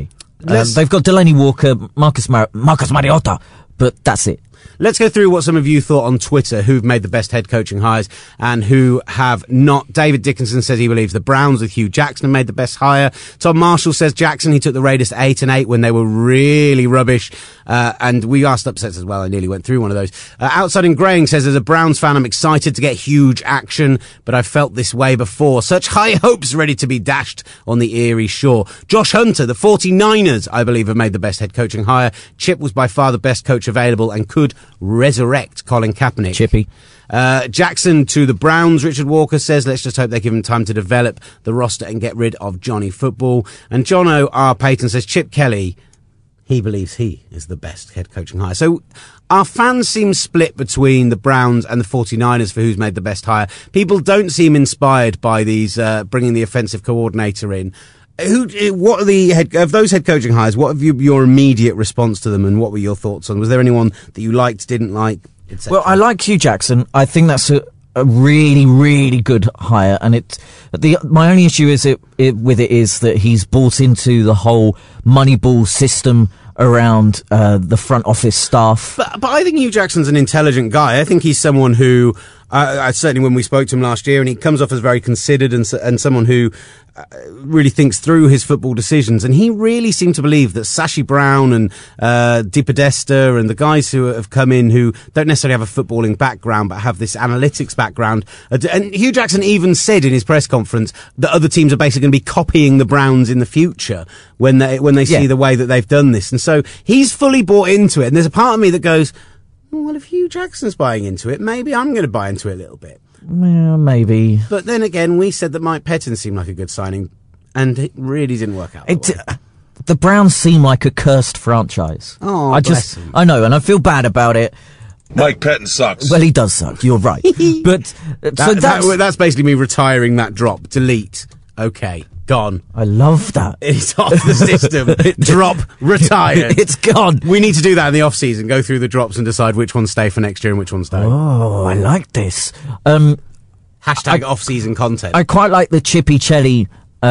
Um, they've got Delaney Walker, Marcus Mar- Marcus Mariota, but that's it. Let's go through what some of you thought on Twitter, who've made the best head coaching hires and who have not. David Dickinson says he believes the Browns with Hugh Jackson have made the best hire. Tom Marshall says Jackson, he took the Raiders to eight and eight when they were really rubbish. Uh, and we asked upsets as well. I nearly went through one of those. Uh, Outside in Graying says, as a Browns fan, I'm excited to get huge action, but I felt this way before. Such high hopes ready to be dashed on the eerie shore. Josh Hunter, the forty-niners, I believe, have made the best head coaching hire. Chip was by far the best coach available and could resurrect Colin Kaepernick. Chippy. Uh, Jackson to the Browns, Richard Walker says, let's just hope they give him time to develop the roster and get rid of Johnny Football. And Jono R. Payton says, Chip Kelly, he believes he is the best head coaching hire. So our fans seem split between the Browns and the forty-niners for who's made the best hire. People don't seem inspired by these, uh, bringing the offensive coordinator in. Who? What are the head of those head coaching hires? What have you, your immediate response to them, and what were your thoughts on? Was there anyone that you liked, didn't like, et cetera? Well, I like Hugh Jackson. I think that's a, a really, really good hire, and it. The my only issue is it, it with it is that he's bought into the whole Moneyball system around uh, the front office staff. But, but I think Hugh Jackson's an intelligent guy. I think he's someone who, uh, I, certainly when we spoke to him last year, and he comes off as very considered and, and someone who uh, really thinks through his football decisions. And he really seemed to believe that Sashi Brown and uh, DePodesta and the guys who have come in who don't necessarily have a footballing background but have this analytics background. And Hugh Jackson even said in his press conference that other teams are basically going to be copying the Browns in the future when they when they see Yeah. the way that they've done this. And so he's fully bought into it. And there's a part of me that goes, well, if Hugh Jackson's buying into it, maybe I'm going to buy into it a little bit. Well, maybe. But then again, we said that Mike Pettin seemed like a good signing, and it really didn't work out. It, that well. The Browns seem like a cursed franchise. Oh, I bless just, him. I know, and I feel bad about it. Mike Pettin sucks. Well, he does suck. You're right. But uh, That- so that's, that- that's basically me retiring that drop. Delete. Okay. Gone. I love that. It's off the system. Drop. Retired. It's gone. We need to do that in the off season. Go through the drops and decide which ones stay for next year and which ones don't. Oh, I like this. Um, Hashtag I- off season content. I quite like the Chippy Chelly.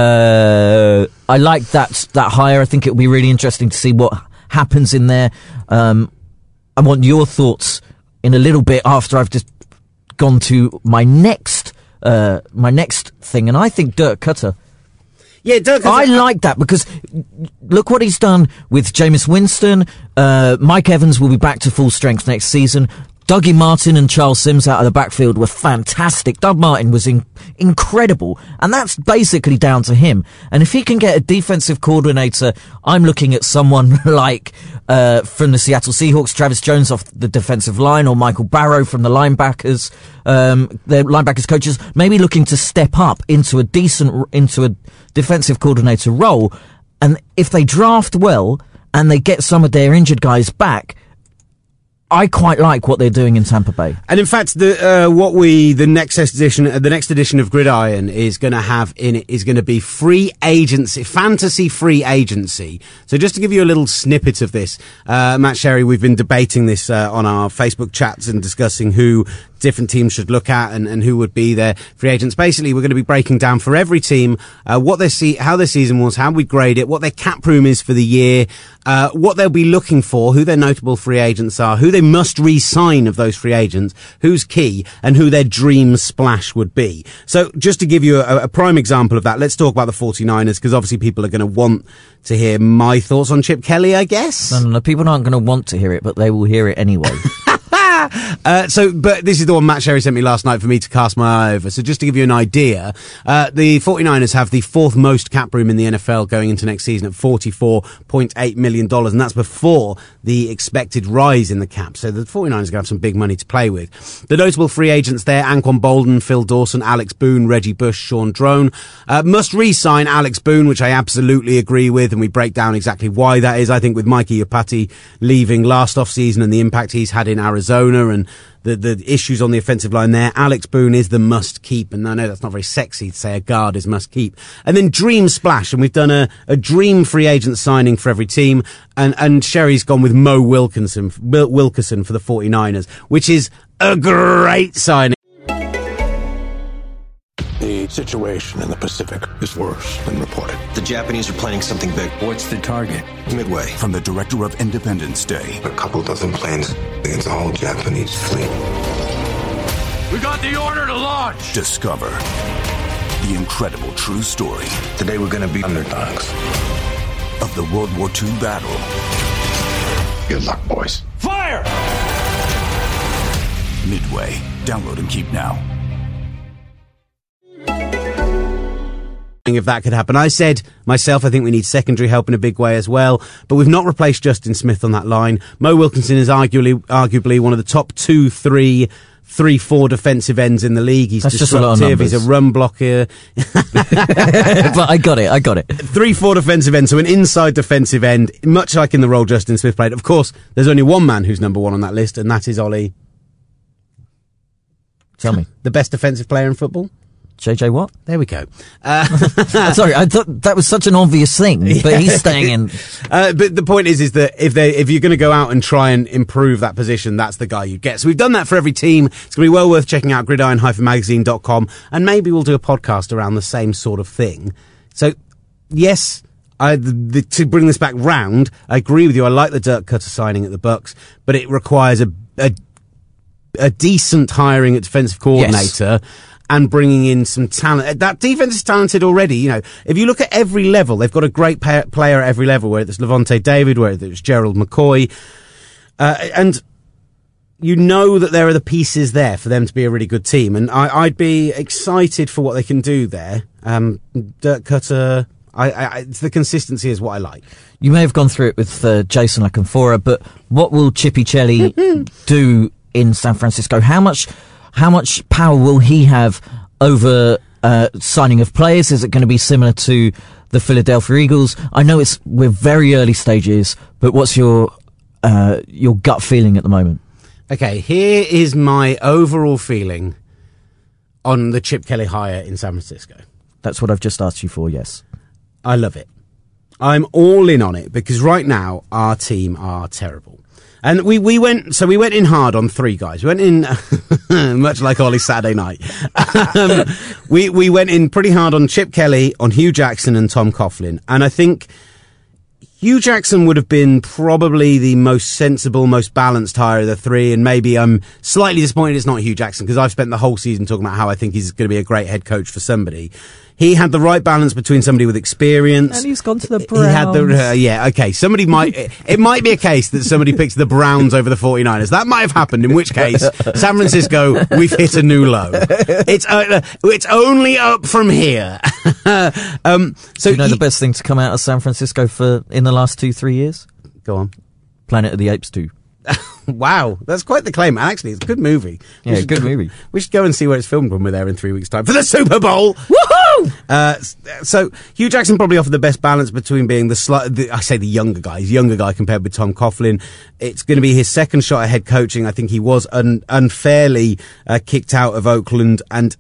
Uh, I like that that hire. I think it will be really interesting to see what happens in there. Um, I want your thoughts in a little bit after I've just gone to my next uh, my next thing, and I think Dirk Cutter. yeah, Dirk. I like that because look what he's done with Jameis Winston. Uh, Mike Evans will be back to full strength next season. Dougie Martin and Charles Sims out of the backfield were fantastic. Doug Martin was in- incredible, and that's basically down to him. And if he can get a defensive coordinator, I'm looking at someone like uh, from the Seattle Seahawks, Travis Jones off the defensive line, or Michael Barrow from the linebackers, um, the linebackers coaches, maybe looking to step up into a decent, into a defensive coordinator role. And if they draft well and they get some of their injured guys back, I quite like what they're doing in Tampa Bay. And in fact, the uh, what we the next edition uh, the next edition of Gridiron is going to have in it is going to be free agency, fantasy free agency. So just to give you a little snippet of this, uh, Matt Sherry, we've been debating this uh, on our Facebook chats and discussing who different teams should look at and, and who would be their free agents. Basically, we're going to be breaking down for every team uh, what their se- how their season was, how we grade it, what their cap room is for the year, uh, what they'll be looking for, who their notable free agents are, who they must re-sign of those free agents, who's key, and who their dream splash would be. So just to give you a, a prime example of that, let's talk about the forty-niners, because obviously people are going to want to hear my thoughts on Chip Kelly, I guess. No, no, no, people aren't going to want to hear it, but they will hear it anyway. Uh, so, but this is the one Matt Sherry sent me last night for me to cast my eye over. So just to give you an idea, uh, the forty-niners have the fourth most cap room in the N F L going into next season at forty-four point eight million dollars. And that's before the expected rise in the cap. So the forty-niners are going to have some big money to play with. The notable free agents there, Anquan Bolden, Phil Dawson, Alex Boone, Reggie Bush, Sean Drone. Uh, must re-sign Alex Boone, which I absolutely agree with. And we break down exactly why that is. I think with Mikey Iupati leaving last off-season and the impact he's had in Arizona and the the issues on the offensive line there, Alex Boone is the must keep, and I know that's not very sexy to say a guard is must keep. And then dream splash, and we've done a, a dream free agent signing for every team, and and Sherry's gone with Mo Wilkinson Wil- Wilkerson for the forty-niners, which is a great signing. The situation in the Pacific is worse than reported. The Japanese are planning something big. What's the target? Midway. From the director of Independence Day. A couple dozen planes against the whole Japanese fleet. We got the order to launch! Discover the incredible true story. Today we're gonna be underdogs. Of the World War Two battle. Good luck, boys. Fire! Midway. Download and keep now. If that could happen. I said myself, I think we need secondary help in a big way as well, but we've not replaced Justin Smith on that line. Mo Wilkinson is arguably arguably one of the top two, three, three, four defensive ends in the league. He's That's disruptive. He's a run blocker. But I got it. I got it. Three, four defensive ends. So an inside defensive end, much like in the role Justin Smith played. Of course, there's only one man who's number one on that list, and that is Ollie. Tell me. The best defensive player in football? J J Watt? There we go. Uh, Sorry, I thought that was such an obvious thing, but yeah. He's staying in. Uh, but the point is, is that if they, if you're going to go out and try and improve that position, that's the guy you get. So we've done that for every team. It's going to be well worth checking out gridiron dash magazine dot com, and maybe we'll do a podcast around the same sort of thing. So, yes, I, the, the, to bring this back round, I agree with you. I like the Dirk Cutter signing at the Bucks, but it requires a, a, a decent hiring at defensive coordinator. Yes. And bringing in some talent. That defense is talented already. You know, if you look at every level, they've got a great pay- player at every level, whether it's Levante David, whether it's Gerald McCoy. Uh, and you know that there are the pieces there for them to be a really good team. And I, I'd be excited for what they can do there. Um, Dirk Cutter, I, I, it's the consistency is what I like. You may have gone through it with uh, Jason Lacamfora, but what will Chippy Chelly do in San Francisco? How much... How much power will he have over uh, signing of players? Is it going to be similar to the Philadelphia Eagles? I know it's we're very early stages, but what's your uh, your gut feeling at the moment? Okay, here is my overall feeling on the Chip Kelly hire in San Francisco. That's what I've just asked you for, yes. I love it. I'm all in on it because right now our team are terrible. And we, we went, so we went in hard on three guys. We went in, much like Ollie's Saturday night. um, we, we went in pretty hard on Chip Kelly, on Hugh Jackson and Tom Coughlin. And I think Hugh Jackson would have been probably the most sensible, most balanced hire of the three. And maybe I'm slightly disappointed it's not Hugh Jackson because I've spent the whole season talking about how I think he's going to be a great head coach for somebody. He had the right balance between somebody with experience. And he's gone to the Browns. He had the, uh, yeah, okay. Somebody might, it, it might be a case that somebody picks the Browns over the forty-niners. That might have happened, in which case, San Francisco, we've hit a new low. It's, uh, it's only up from here. um, so Do you know he, the best thing to come out of San Francisco for, in the last two, three years? Go on. Planet of the Apes two. Wow, that's quite the claim. Actually, it's a good movie. Yeah, good go, movie. We should go and see where it's filmed when we're there in three weeks' time for the Super Bowl. Woohoo! Uh, so Hugh Jackson probably offered the best balance between being the, sli- the I say the younger guy, he's younger guy compared with Tom Coughlin. It's going to be his second shot at head coaching. I think he was un- unfairly uh, kicked out of Oakland, and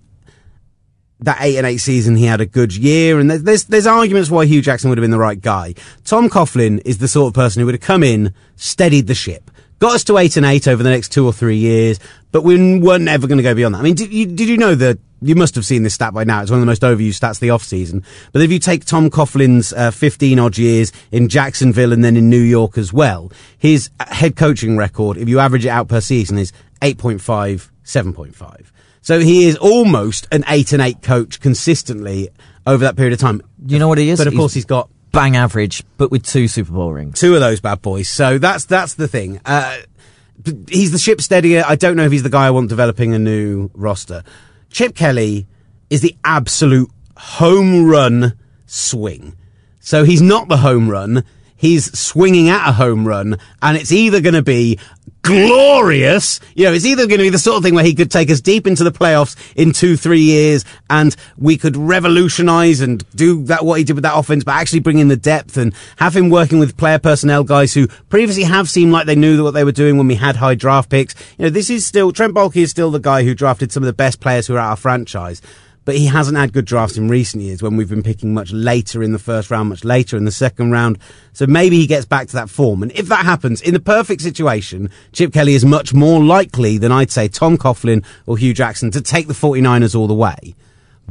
that eight and eight season, he had a good year, and there's, there's, there's arguments why Hugh Jackson would have been the right guy. Tom Coughlin is the sort of person who would have come in, steadied the ship, got us to eight and eight over the next two or three years, but we weren't ever going to go beyond that. I mean, did you, did you know that, you must have seen this stat by now, it's one of the most overused stats of the off-season, but if you take Tom Coughlin's uh, fifteen-odd years in Jacksonville and then in New York as well, his head coaching record, if you average it out per season, is eight point five, seven point five. So he is almost an eight and eight coach consistently over that period of time. You know what he is? But of he's course he's got bang average, but with two Super Bowl rings. Two of those bad boys. So that's that's the thing. Uh, he's the ship steadier. I don't know if he's the guy I want developing a new roster. Chip Kelly is the absolute home run swing. So he's not the home run. He's swinging at a home run, and it's either going to be glorious, you know, it's either going to be the sort of thing where he could take us deep into the playoffs in two, three years, and we could revolutionize and do that, what he did with that offense, but actually bring in the depth and have him working with player personnel guys who previously have seemed like they knew what they were doing when we had high draft picks. You know, this is still, Trent Baalke is still the guy who drafted some of the best players who are at our franchise. But he hasn't had good drafts in recent years when we've been picking much later in the first round, much later in the second round. So maybe he gets back to that form. And if that happens, in the perfect situation, Chip Kelly is much more likely than I'd say Tom Coughlin or Hugh Jackson to take the forty-niners all the way.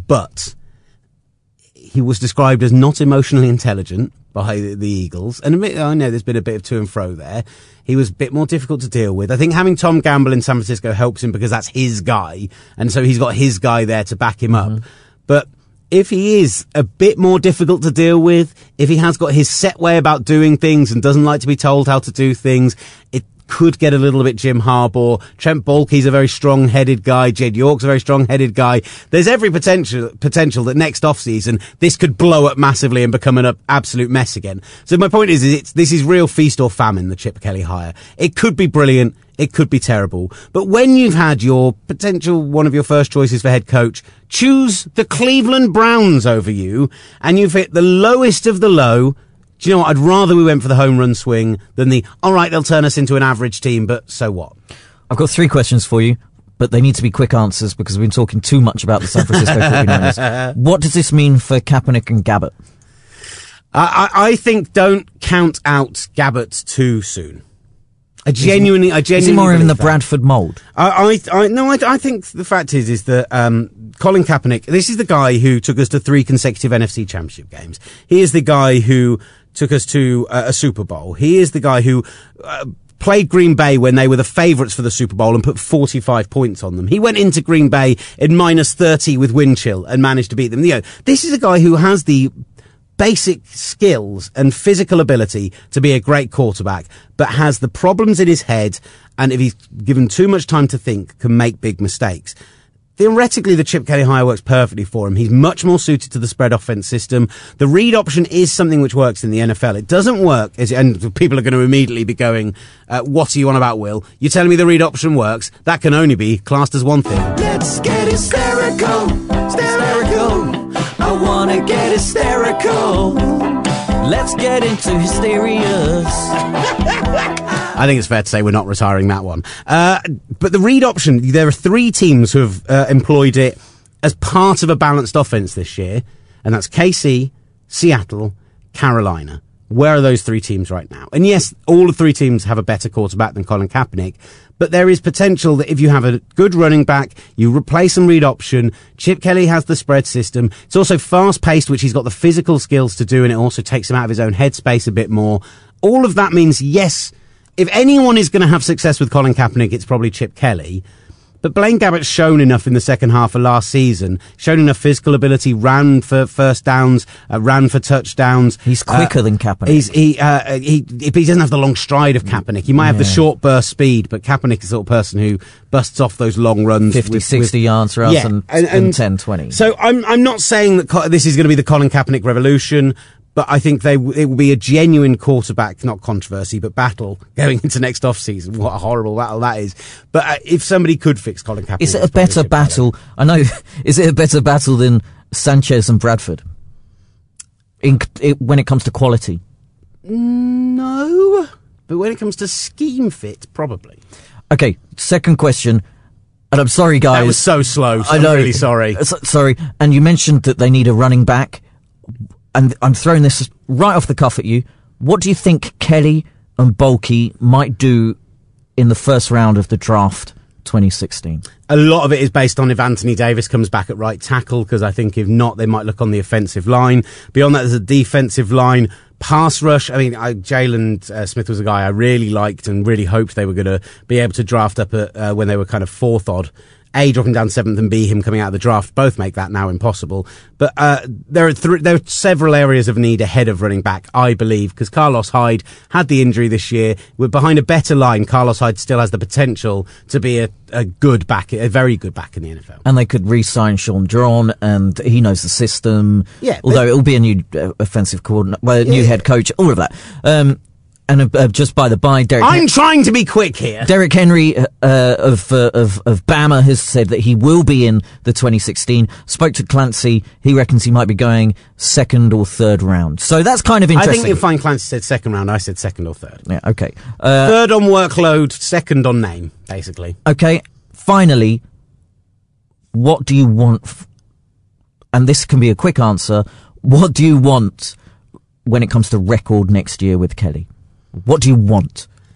but he was described as not emotionally intelligent by the, the Eagles. And admit, I know there's been a bit of to and fro there. He was a bit more difficult to deal with. I think having Tom Gamble in San Francisco helps him because that's his guy. And so he's got his guy there to back him mm-hmm. up. But if he is a bit more difficult to deal with, if he has got his set way about doing things and doesn't like to be told how to do things, it could get a little bit Jim Harbaugh. Trent Baalke's a very strong-headed guy. Jed York's a very strong-headed guy. There's every potential potential that next off-season this could blow up massively and become an absolute mess again. So my point is, is it's, this is real feast or famine, the Chip Kelly hire. It could be brilliant. It could be terrible. But when you've had your potential, one of your first choices for head coach, choose the Cleveland Browns over you, and you've hit the lowest of the low. Do you know what? I'd rather we went for the home run swing than the, all right, they'll turn us into an average team, but so what? I've got three questions for you, but they need to be quick answers because we've been talking too much about the San Francisco forty-niners. What does this mean for Kaepernick and Gabbert? I, I, I think don't count out Gabbert too soon. I genuinely, I genuinely. Is he more in the that. Bradford mould? I, I, I, no, I, I think the fact is, is that um, Colin Kaepernick. This is the guy who took us to three consecutive N F C Championship games. He is the guy who took us to uh, a Super Bowl. He is the guy who uh, played Green Bay when they were the favourites for the Super Bowl and put forty-five points on them. He went into Green Bay in minus thirty with wind chill and managed to beat them. You know, this is a guy who has the basic skills and physical ability to be a great quarterback, but has the problems in his head, and if he's given too much time to think, can make big mistakes. Theoretically, the Chip Kelly hire works perfectly for him. He's much more suited to the spread offense system. The read option is something which works in the N F L. It doesn't work, and people are going to immediately be going, uh, what are you on about, Will? You're telling me the read option works? That can only be classed as one thing. Let's get hysterical, hysterical. I want to get hysterical. Let's get into hysterious. I think it's fair to say we're not retiring that one. Uh, but the read option, there are three teams who have uh, employed it as part of a balanced offense this year, and that's K C, Seattle, Carolina. Where are those three teams right now? And yes, all the three teams have a better quarterback than Colin Kaepernick, but there is potential that if you have a good running back, you replace some read option. Chip Kelly has the spread system. It's also fast-paced, which he's got the physical skills to do, and it also takes him out of his own headspace a bit more. All of that means, yes, if anyone is going to have success with Colin Kaepernick, it's probably Chip Kelly. But Blaine Gabbert's shown enough in the second half of last season, shown enough physical ability, ran for first downs, uh, ran for touchdowns. He's quicker uh, than Kaepernick. He's, he, uh, he, he doesn't have the long stride of Kaepernick. He might have yeah. the short burst speed, but Kaepernick is the sort of person who busts off those long runs. fifty, with, sixty with, yards rather yeah, than, and, and, than ten, twenty. So I'm, I'm not saying that co- this is going to be the Colin Kaepernick revolution, but I think they it will be a genuine quarterback, not controversy, but battle going into next off-season. What a horrible battle that is. But uh, if somebody could fix Colin Kaepernick... Is it a better battle? Better. I know. Is it a better battle than Sanchez and Bradford? In, it, when it comes to quality? No. But when it comes to scheme fit, probably. Okay, second question. And I'm sorry, guys. That was so slow. So I know. I'm really sorry. So, sorry. And you mentioned that they need a running back. And I'm throwing this right off the cuff at you. What do you think Kelly and Baalke might do in the first round of the draft twenty sixteen? A lot of it is based on if Anthony Davis comes back at right tackle, because I think if not, they might look on the offensive line. Beyond that, there's a defensive line. Pass rush, I mean, I, Jalen uh, Smith was a guy I really liked and really hoped they were going to be able to draft up at, uh, when they were kind of fourth odd. A, dropping down seventh, and B, him coming out of the draft, both make that now impossible. But uh, there are th- there are several areas of need ahead of running back, I believe, because Carlos Hyde had the injury this year. We're behind a better line. Carlos Hyde still has the potential to be a, a good back, a very good back in the N F L. And they could re-sign Sean Drawn, and he knows the system. Yeah, although it'll be a new uh, offensive coordinator, well, a new yeah. head coach, all of that. Um, And uh, just by the by, Derek. I'm Hen- trying to be quick here. Derek Henry uh, of uh, of of Bama has said that he will be in the twenty sixteen. Spoke to Clancy. He reckons he might be going second or third round. So that's kind of interesting. I think you'll find Clancy said second round. I said second or third. Yeah. Okay. Uh, third on workload, second on name, basically. Okay. Finally, what do you want? F- and this can be a quick answer. What do you want when it comes to record next year with Kelly? What do you want?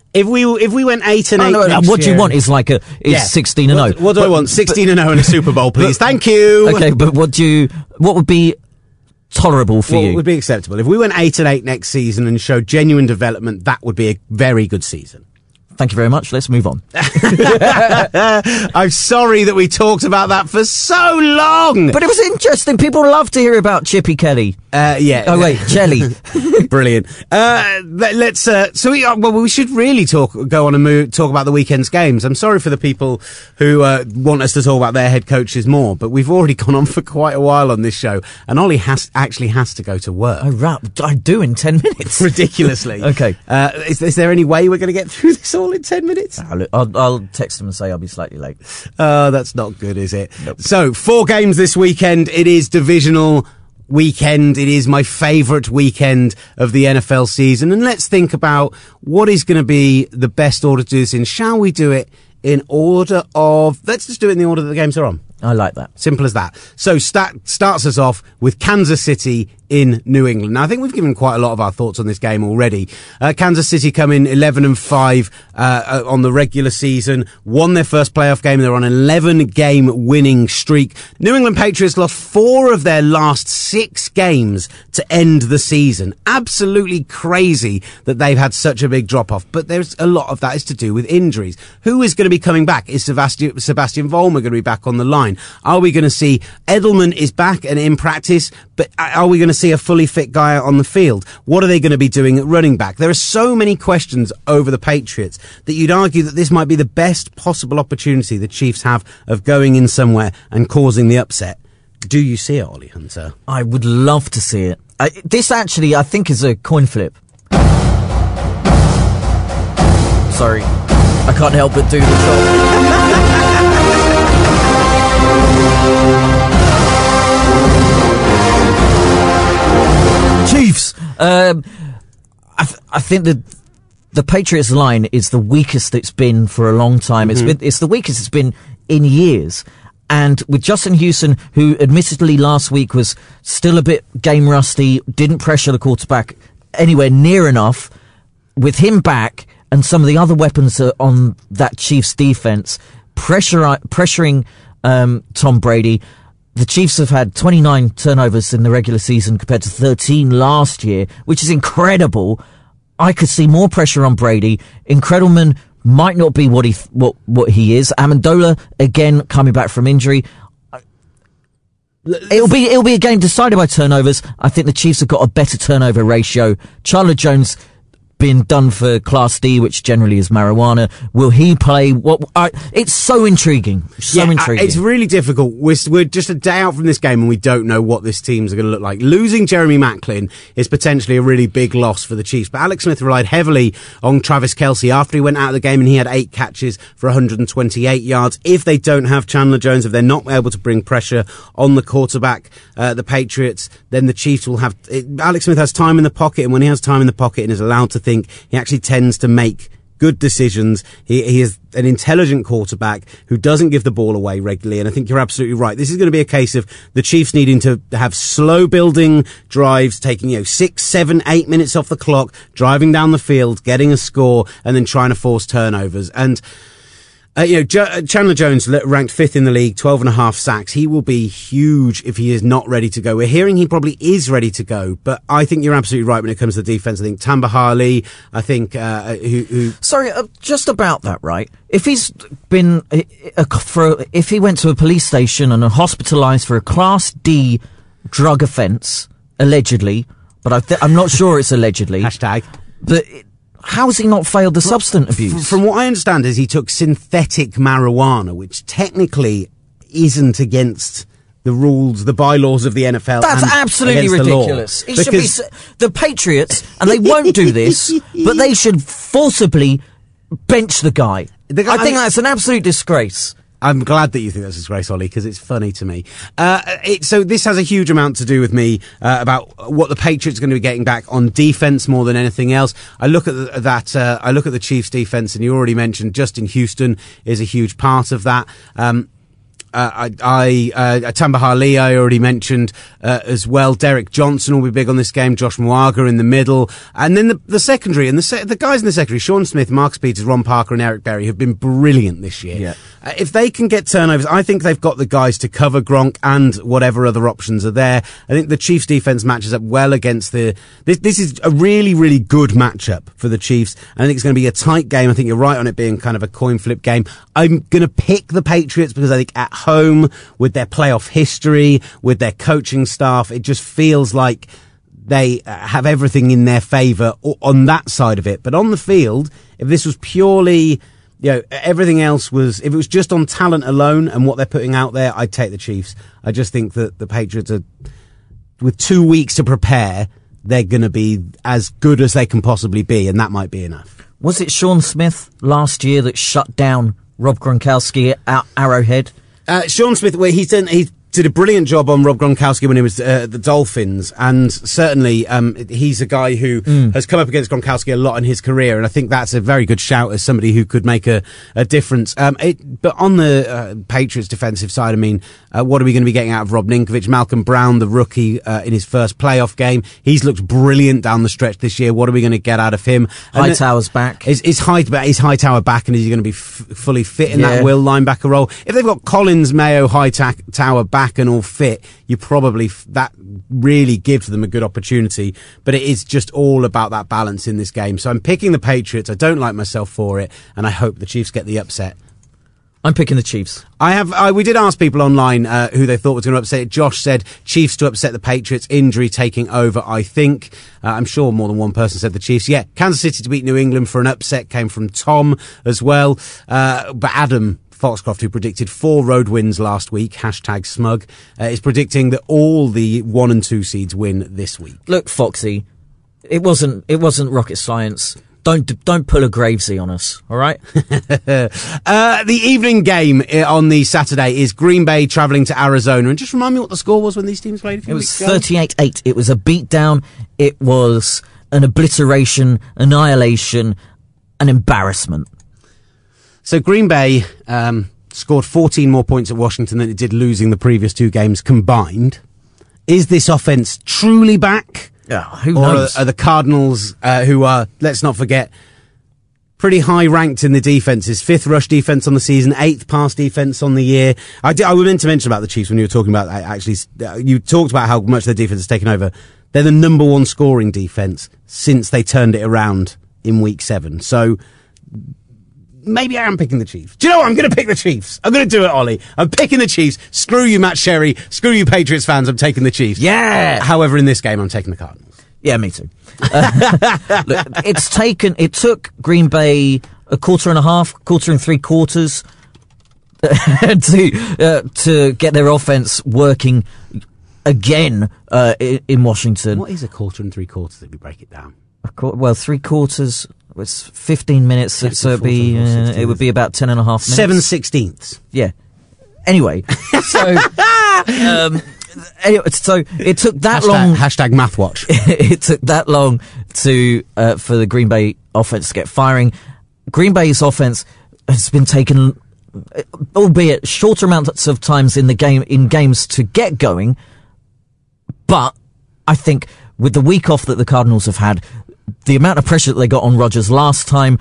If we if we went eight and oh, eight, no, next what year, you want is like a is yeah. sixteen and what, zero. What do but, I want? Sixteen and zero in a Super Bowl, please. But, Thank you. Okay, but what do you? What would be tolerable for what you? would be acceptable? If we went eight and eight next season and showed genuine development, that would be a very good season. Thank you very much. Let's move on. I'm sorry that we talked about that for so long. But it was interesting. People love to hear about Chippy Kelly. Uh, yeah. Oh, wait, Jelly. Brilliant. Uh, let, let's, uh, so we, uh, well, we should really talk, go on and move, talk about the weekend's games. I'm sorry for the people who, uh, want us to talk about their head coaches more, but we've already gone on for quite a while on this show, and Ollie has, actually has to go to work. I rap, I do in ten minutes. Ridiculously. Okay. Uh, is, is there any way we're going to get through this all in ten minutes? I'll, I'll, I'll text him and say I'll be slightly late. Oh, that's not good, is it? Nope. So, four games this weekend. It is divisional weekend. It is my favourite weekend of the N F L season. And let's think about what is going to be the best order to do this in. Shall we do it in order of... Let's just do it in the order that the games are on. I like that. Simple as that. So start, starts us off with Kansas City in New England. Now, I think we've given quite a lot of our thoughts on this game already. Uh, Kansas City come in eleven and five uh, on the regular season, won their first playoff game. They're on an eleven game winning streak. New England Patriots lost four of their last six games to end the season. Absolutely crazy that they've had such a big drop off, but there's a lot of that is to do with injuries. Who is going to be coming back? Is Sebastian, Sebastian Vollmer going to be back on the line? Are we going to see Edelman is back and in practice, but are we going to see a fully fit guy out on the field? What are they going to be doing at running back? There are so many questions over the Patriots that you'd argue that this might be the best possible opportunity the Chiefs have of going in somewhere and causing the upset. Do you see it, Ollie Hunter? I would love to see it. I, this actually, I think, is a coin flip. Sorry, I can't help but do the job. Chiefs. Um, I, th- I think that the Patriots line is the weakest it's been for a long time. Mm-hmm. It's been, it's the weakest it's been in years. And with Justin Houston, who admittedly last week was still a bit game rusty, didn't pressure the quarterback anywhere near enough, with him back and some of the other weapons on that Chiefs defense pressure, pressuring um, Tom Brady. The Chiefs have had twenty-nine turnovers in the regular season compared to thirteen last year, which is incredible. I could see more pressure on Brady. Incredible might not be what he what what he is. Amendola again coming back from injury. It'll be it'll be a game decided by turnovers. I think the Chiefs have got a better turnover ratio. Chandler Jones been done for Class D, which generally is marijuana. Will he play? What? I, it's so intriguing. So yeah, intriguing. It's really difficult. We're, we're just a day out from this game and we don't know what this team's going to look like. Losing Jeremy Maclin is potentially a really big loss for the Chiefs, but Alex Smith relied heavily on Travis Kelce after he went out of the game and he had eight catches for one hundred twenty-eight yards. If they don't have Chandler Jones, if they're not able to bring pressure on the quarterback, uh, the Patriots, then the Chiefs will have... It, Alex Smith has time in the pocket, and when he has time in the pocket and is allowed to think, he actually tends to make good decisions. He, he is an intelligent quarterback who doesn't give the ball away regularly. And I think you're absolutely right. This is going to be a case of the Chiefs needing to have slow building drives, taking, you know, six, seven, eight minutes off the clock, driving down the field, getting a score, and then trying to force turnovers. And Uh, you know, J- Chandler Jones ranked fifth in the league, twelve and a half sacks. He will be huge if he is not ready to go. We're hearing he probably is ready to go, but I think you're absolutely right when it comes to the defense. I think Tamba Hali, I think, uh, who, who... Sorry, uh, just about that, right? If he's been, uh, uh, for, if he went to a police station and hospitalized for a Class D drug offense, allegedly, but I th- I'm not sure it's allegedly. Hashtag. But... It, How has he not failed the substance abuse? From what I understand is he took synthetic marijuana, which technically isn't against the rules, the bylaws of the N F L. That's and absolutely ridiculous. It should be the Patriots, and they won't do this, but they should forcibly bench the guy. The guy I think I mean, that's an absolute disgrace. I'm glad that you think that's a disgrace, Ollie, because it's funny to me. Uh, it, so this has a huge amount to do with me uh, about what the Patriots are going to be getting back on defense more than anything else. I look at the, that. Uh, I look at the Chiefs' defense, and you already mentioned Justin Houston is a huge part of that. Um, Uh, I, I uh, Tamba Hali, I already mentioned uh, as well. Derek Johnson will be big on this game. Josh Mwaga in the middle, and then the, the secondary and the se- the guys in the secondary: Sean Smith, Marcus Peters, Ron Parker, and Eric Berry have been brilliant this year. Yeah. Uh, if they can get turnovers, I think they've got the guys to cover Gronk and whatever other options are there. I think the Chiefs' defense matches up well against the. This, this is a really, really good matchup for the Chiefs. I think it's going to be a tight game. I think you're right on it being kind of a coin flip game. I'm going to pick the Patriots because I think at home, with their playoff history, with their coaching staff, it just feels like they have everything in their favour on that side of it. But on the field, if this was purely, you know, everything else was, if it was just on talent alone and what they're putting out there, I'd take the Chiefs. I just think that the Patriots are, with two weeks to prepare, they're going to be as good as they can possibly be, and that might be enough. Was it Sean Smith last year that shut down Rob Gronkowski at Arrowhead? Uh, Sean Smith, well, he's done, he did a brilliant job on Rob Gronkowski when he was uh, the Dolphins, and certainly um, he's a guy who mm. has come up against Gronkowski a lot in his career, and I think that's a very good shout as somebody who could make a, a difference. Um, it, but on the uh, Patriots defensive side, I mean, uh, what are we going to be getting out of Rob Ninkovich? Malcolm Brown, the rookie, uh, in his first playoff game, he's looked brilliant down the stretch this year. What are we going to get out of him? Hightower's back. Is, is, High, is Hightower back, and is he going to be f- fully fit in yeah. that will linebacker role? If they've got Collins, Mayo, Hightower back and all fit, you probably, f- that really gives them a good opportunity, but it is just all about that balance in this game. So I'm picking the Patriots. I don't like myself for it, and I hope the Chiefs get the upset. I'm picking the Chiefs. I have. I, we did ask people online uh, who they thought was going to upset it. Josh said Chiefs to upset the Patriots. Injury taking over, I think. Uh, I'm sure more than one person said the Chiefs. Yeah, Kansas City to beat New England for an upset came from Tom as well. Uh, but Adam Foxcroft, who predicted four road wins last week, hashtag smug, uh, is predicting that all the one and two seeds win this week. Look, Foxy, it wasn't it wasn't rocket science. Don't don't pull a Gravesy on us, all right? uh, the evening game on the Saturday is Green Bay travelling to Arizona. And just remind me what the score was when these teams played a few It was weeks ago. thirty-eight eight. It was a beatdown. It was an obliteration, annihilation, an embarrassment. So Green Bay um, scored fourteen more points at Washington than it did losing the previous two games combined. Is this offense truly back? Yeah, who or knows? Are, are the Cardinals, uh, who are, let's not forget, pretty high ranked in the defenses, fifth rush defense on the season, eighth pass defense on the year. I, did, I was meant to mention about the Chiefs when you were talking about, actually, you talked about how much their defense has taken over. They're the number one scoring defense since they turned it around in week seven. So maybe I am picking the Chiefs. Do you know what? I'm going to pick the Chiefs. I'm going to do it, Ollie. I'm picking the Chiefs. Screw you, Matt Sherry. Screw you, Patriots fans. I'm taking the Chiefs. Yeah. However, in this game, I'm taking the Cardinals. Yeah, me too. Uh, look, it's taken, it took Green Bay a quarter and a half, quarter and three quarters to, uh, to get their offense working again, uh, in Washington. What is a quarter and three quarters if we break it down? A qu- well, three quarters, it's fifteen minutes, so it'd be, uh, it would be about ten and a half minutes. Seven sixteenths. Yeah. Anyway, so, um, anyway, so it took that hashtag, long. Hashtag mathwatch. It took that long to, uh, for the Green Bay offense to get firing. Green Bay's offense has been taken, albeit shorter amounts of times in the game, in games to get going. But I think with the week off that the Cardinals have had, the amount of pressure that they got on Rodgers last time,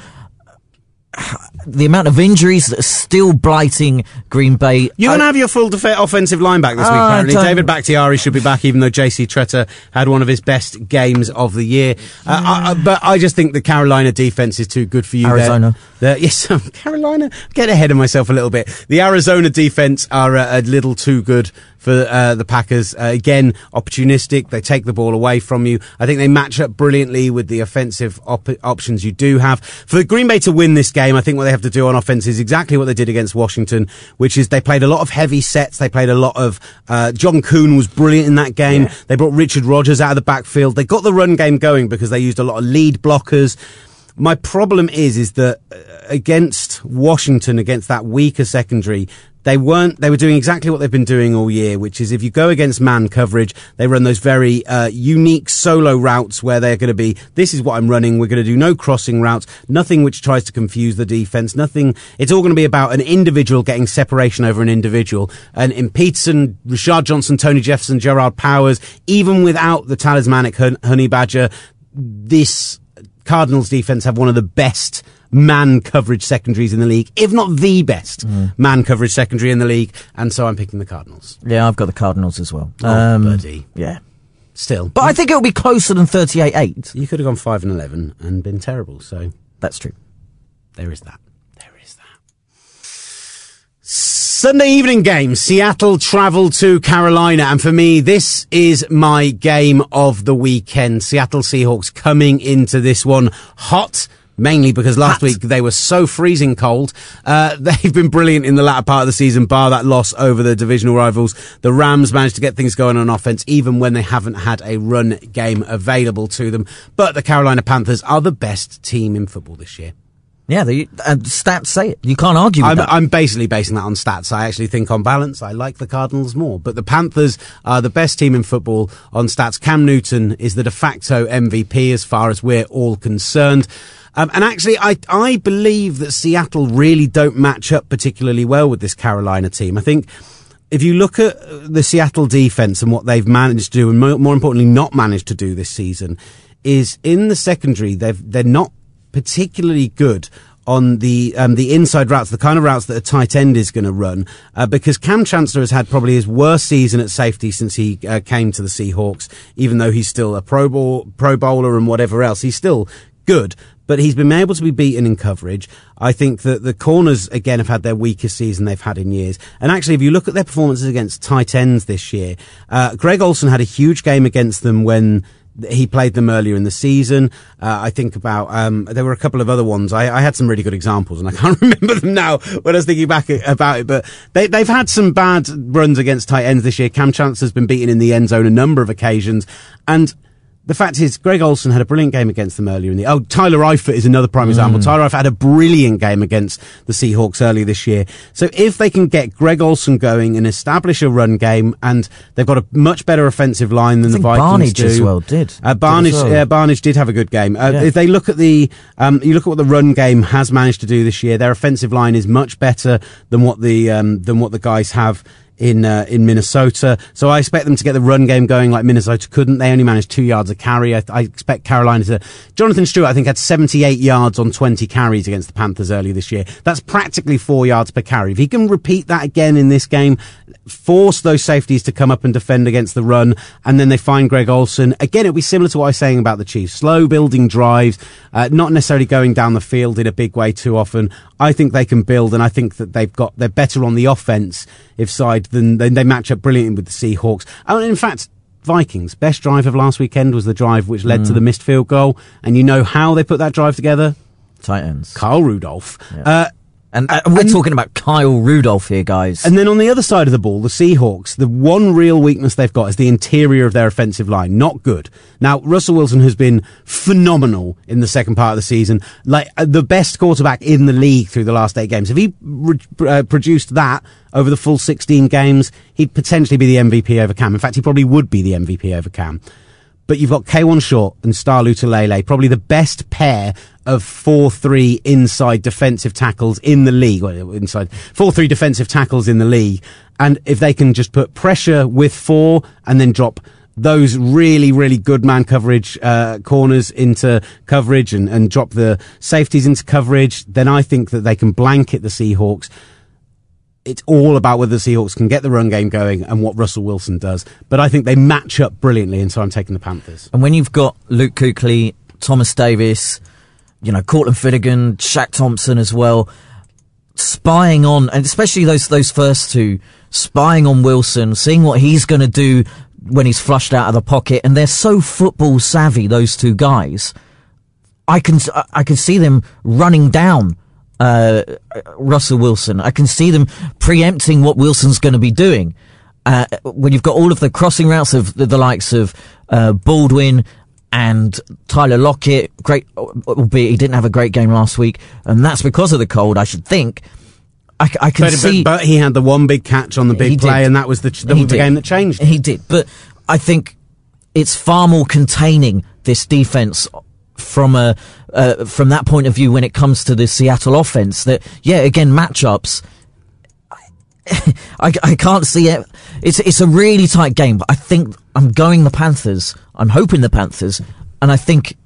the amount of injuries that are still blighting Green Bay. You're going to have your full def- offensive line back this uh, week, apparently. David Bakhtiari should be back, even though J C Tretter had one of his best games of the year. Uh, I, I, but I just think the Carolina defense is too good for you. Arizona. There. Yes, Carolina. Get ahead of myself a little bit. The Arizona defense are uh, a little too good for uh, the Packers. Uh, again, opportunistic. They take the ball away from you. I think they match up brilliantly with the offensive op- options you do have. For Green Bay to win this game, I think what they have to do on offense is exactly what they did against Washington, which is they played a lot of heavy sets. They played a lot of, uh, John Kuhn was brilliant in that game. Yeah. They brought Richard Rodgers out of the backfield. They got the run game going because they used a lot of lead blockers. My problem is, is that against Washington, against that weaker secondary, they weren't, they were doing exactly what they've been doing all year, which is if you go against man coverage, they run those very uh, unique solo routes where they're going to be, this is what I'm running, we're going to do no crossing routes, nothing which tries to confuse the defence, nothing, it's all going to be about an individual getting separation over an individual. And in Peterson, Rashard Johnson, Tony Jefferson, Gerard Powers, even without the talismanic Hun- Honey Badger, this Cardinals defence have one of the best man coverage secondaries in the league, if not the best mm. man coverage secondary in the league, and so I'm picking the Cardinals. Yeah, I've got the Cardinals as well. Oh, um, buddy. Yeah. Still. But I think it'll be closer than thirty-eight eight. You could have gone five and eleven and been terrible, so... That's true. There is that. There is that. Sunday evening game. Seattle travel to Carolina, and for me, this is my game of the weekend. Seattle Seahawks coming into this one hot, mainly because last week they were so freezing cold. Uh, they've been brilliant in the latter part of the season, bar that loss over the divisional rivals. The Rams managed to get things going on offense, even when they haven't had a run game available to them. But the Carolina Panthers are the best team in football this year. Yeah, the uh, stats say it. You can't argue with I'm, that. I'm basically basing that on stats. I actually think on balance, I like the Cardinals more. But the Panthers are the best team in football on stats. Cam Newton is the de facto M V P as far as we're all concerned. Um, and actually, I, I believe that Seattle really don't match up particularly well with this Carolina team. I think if you look at the Seattle defense and what they've managed to do, and more, more importantly, not managed to do this season, is in the secondary, they've, they're not particularly good on the um, the inside routes, the kind of routes that a tight end is going to run, uh, because Cam Chancellor has had probably his worst season at safety since he uh, came to the Seahawks, even though he's still a pro, ball, pro bowler and whatever else. He's still good, but he's been able to be beaten in coverage. I think that the corners, again, have had their weakest season they've had in years. And actually, if you look at their performances against tight ends this year, uh, Greg Olsen had a huge game against them when he played them earlier in the season. Uh, I think about, um, there were a couple of other ones. I, I had some really good examples and I can't remember them now when I was thinking back about it, but they, they've had some bad runs against tight ends this year. Cam Chancellor's been beaten in the end zone a number of occasions. And the fact is, Greg Olsen had a brilliant game against them earlier in the... Oh, Tyler Eifert is another prime mm. example. Tyler Eifert had a brilliant game against the Seahawks earlier this year. So if they can get Greg Olsen going and establish a run game, and they've got a much better offensive line than I the think Vikings Barnage do. as well did. Uh, Barnage, did well. yeah, Barnage did have a good game. Uh, yeah. If they look at the... Um, you look at what the run game has managed to do this year, their offensive line is much better than what the um, than what the guys have in uh, in Minnesota. So I expect them to get the run game going like Minnesota couldn't. They only managed two yards a carry. I, I expect Carolina to... Jonathan Stewart, I think, had seventy-eight yards on twenty carries against the Panthers earlier this year. That's practically four yards per carry. If he can repeat that again in this game, force those safeties to come up and defend against the run, and then they find Greg Olsen, again, it'll be similar to what I was saying about the Chiefs. Slow building drives, uh, not necessarily going down the field in a big way too often. I think they can build, and I think that they've got, they're better on the offense if side than, than they match up brilliantly with the Seahawks. And in fact, Vikings, best drive of last weekend was the drive which led mm. to the missed field goal. And you know how they put that drive together? Tight ends. Kyle Rudolph. Yeah. Uh, And, uh, we're and, talking about Kyle Rudolph here, guys. And then on the other side of the ball, the Seahawks, the one real weakness they've got is the interior of their offensive line. Not good. Now, Russell Wilson has been phenomenal in the second part of the season. Like, uh, the best quarterback in the league through the last eight games. If he re- uh, produced that over the full sixteen games, he'd potentially be the M V P over Cam. In fact, he probably would be the M V P over Cam. But you've got K'Wan Short and Star Lotulelei, probably the best pair of four three inside defensive tackles in the league. Well, inside four three defensive tackles in the league. And if they can just put pressure with four and then drop those really, really good man coverage uh, corners into coverage and, and drop the safeties into coverage, then I think that they can blanket the Seahawks. It's all about whether the Seahawks can get the run game going and what Russell Wilson does. But I think they match up brilliantly, and so I'm taking the Panthers. And when you've got Luke Kuechly, Thomas Davis, you know, Cortland Finnegan, Shaq Thompson as well, spying on, and especially those those first two, spying on Wilson, seeing what he's going to do when he's flushed out of the pocket, and they're so football savvy, those two guys. I can I can see them running down Uh, Russell Wilson. I can see them preempting what Wilson's going to be doing. Uh, when you've got all of the crossing routes of the, the likes of uh, Baldwin and Tyler Lockett, great, albeit he didn't have a great game last week, and that's because of the cold, I should think. I, I can but, see, but, but he had the one big catch on the big play, did. and that was the, that was the game that changed. He did, but I think it's far more containing this defense from a uh, from that point of view when it comes to the Seattle offense. That yeah, again matchups. I, I can't see it. It's it's a really tight game, but I think I'm going the Panthers. I'm hoping the Panthers, and I think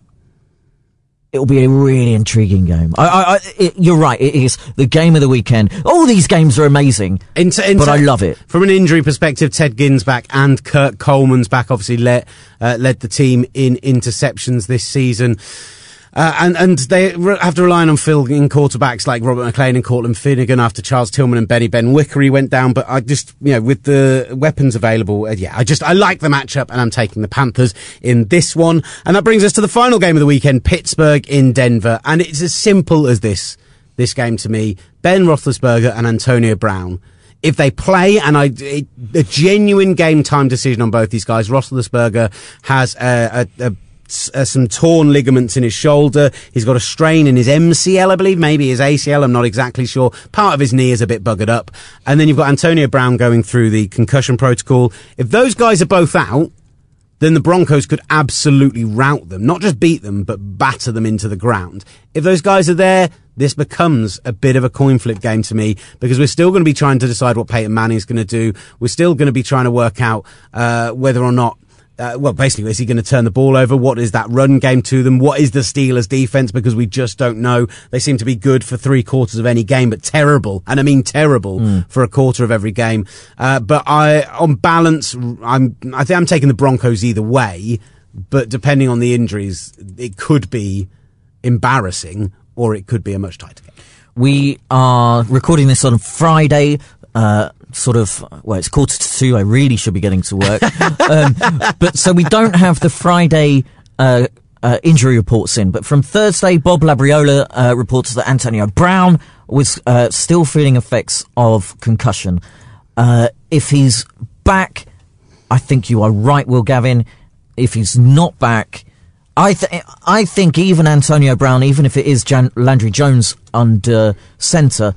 it'll be a really intriguing game. I, I, I it, you're right. It is the game of the weekend. All these games are amazing, into, into, but I love it. From an injury perspective, Ted Ginn's back and Kurt Coleman's back. Obviously, led uh, led the team in interceptions this season. Uh, and, and they re- have to rely on filling quarterbacks like Robert McLean and Cortland Finnegan after Charles Tillman and Benny Ben Wickery went down. But I just, you know, with the weapons available, uh, yeah, I just, I like the matchup and I'm taking the Panthers in this one. And that brings us to the final game of the weekend, Pittsburgh in Denver. And it's as simple as this, this game to me. Ben Roethlisberger and Antonio Brown. If they play, and I, it, a genuine game time decision on both these guys. Roethlisberger has a, a, a Uh, some torn ligaments in his shoulder. He's got a strain in his M C L, I believe, maybe his A C L. I'm not exactly sure. Part of his knee is a bit buggered up. And then you've got Antonio Brown going through the concussion protocol. If those guys are both out, then the Broncos could absolutely rout them. Not just beat them, but batter them into the ground. If those guys are there, this becomes a bit of a coin flip game to me, because we're still going to be trying to decide what Peyton Manning's going to do. We're still going to be trying to work out uh, whether or not Uh, well, basically, is he going to turn the ball over? What is that run game to them? What is the Steelers' defense? Because we just don't know. They seem to be good for three quarters of any game, but terrible, and I mean terrible, mm. for a quarter of every game. Uh, but I, on balance, I'm, I think I'm taking the Broncos either way, but depending on the injuries, it could be embarrassing or it could be a much tighter game. We are recording this on Friday, uh, sort of, well, it's quarter to two. I really should be getting to work. um, but so we don't have the Friday uh, uh, injury reports in. But from Thursday, Bob Labriola uh, reports that Antonio Brown was uh, still feeling effects of concussion. Uh, if he's back, I think you are right, Will Gavin. If he's not back, I, th- I think even Antonio Brown, even if it is Jan- Landry Jones under centre,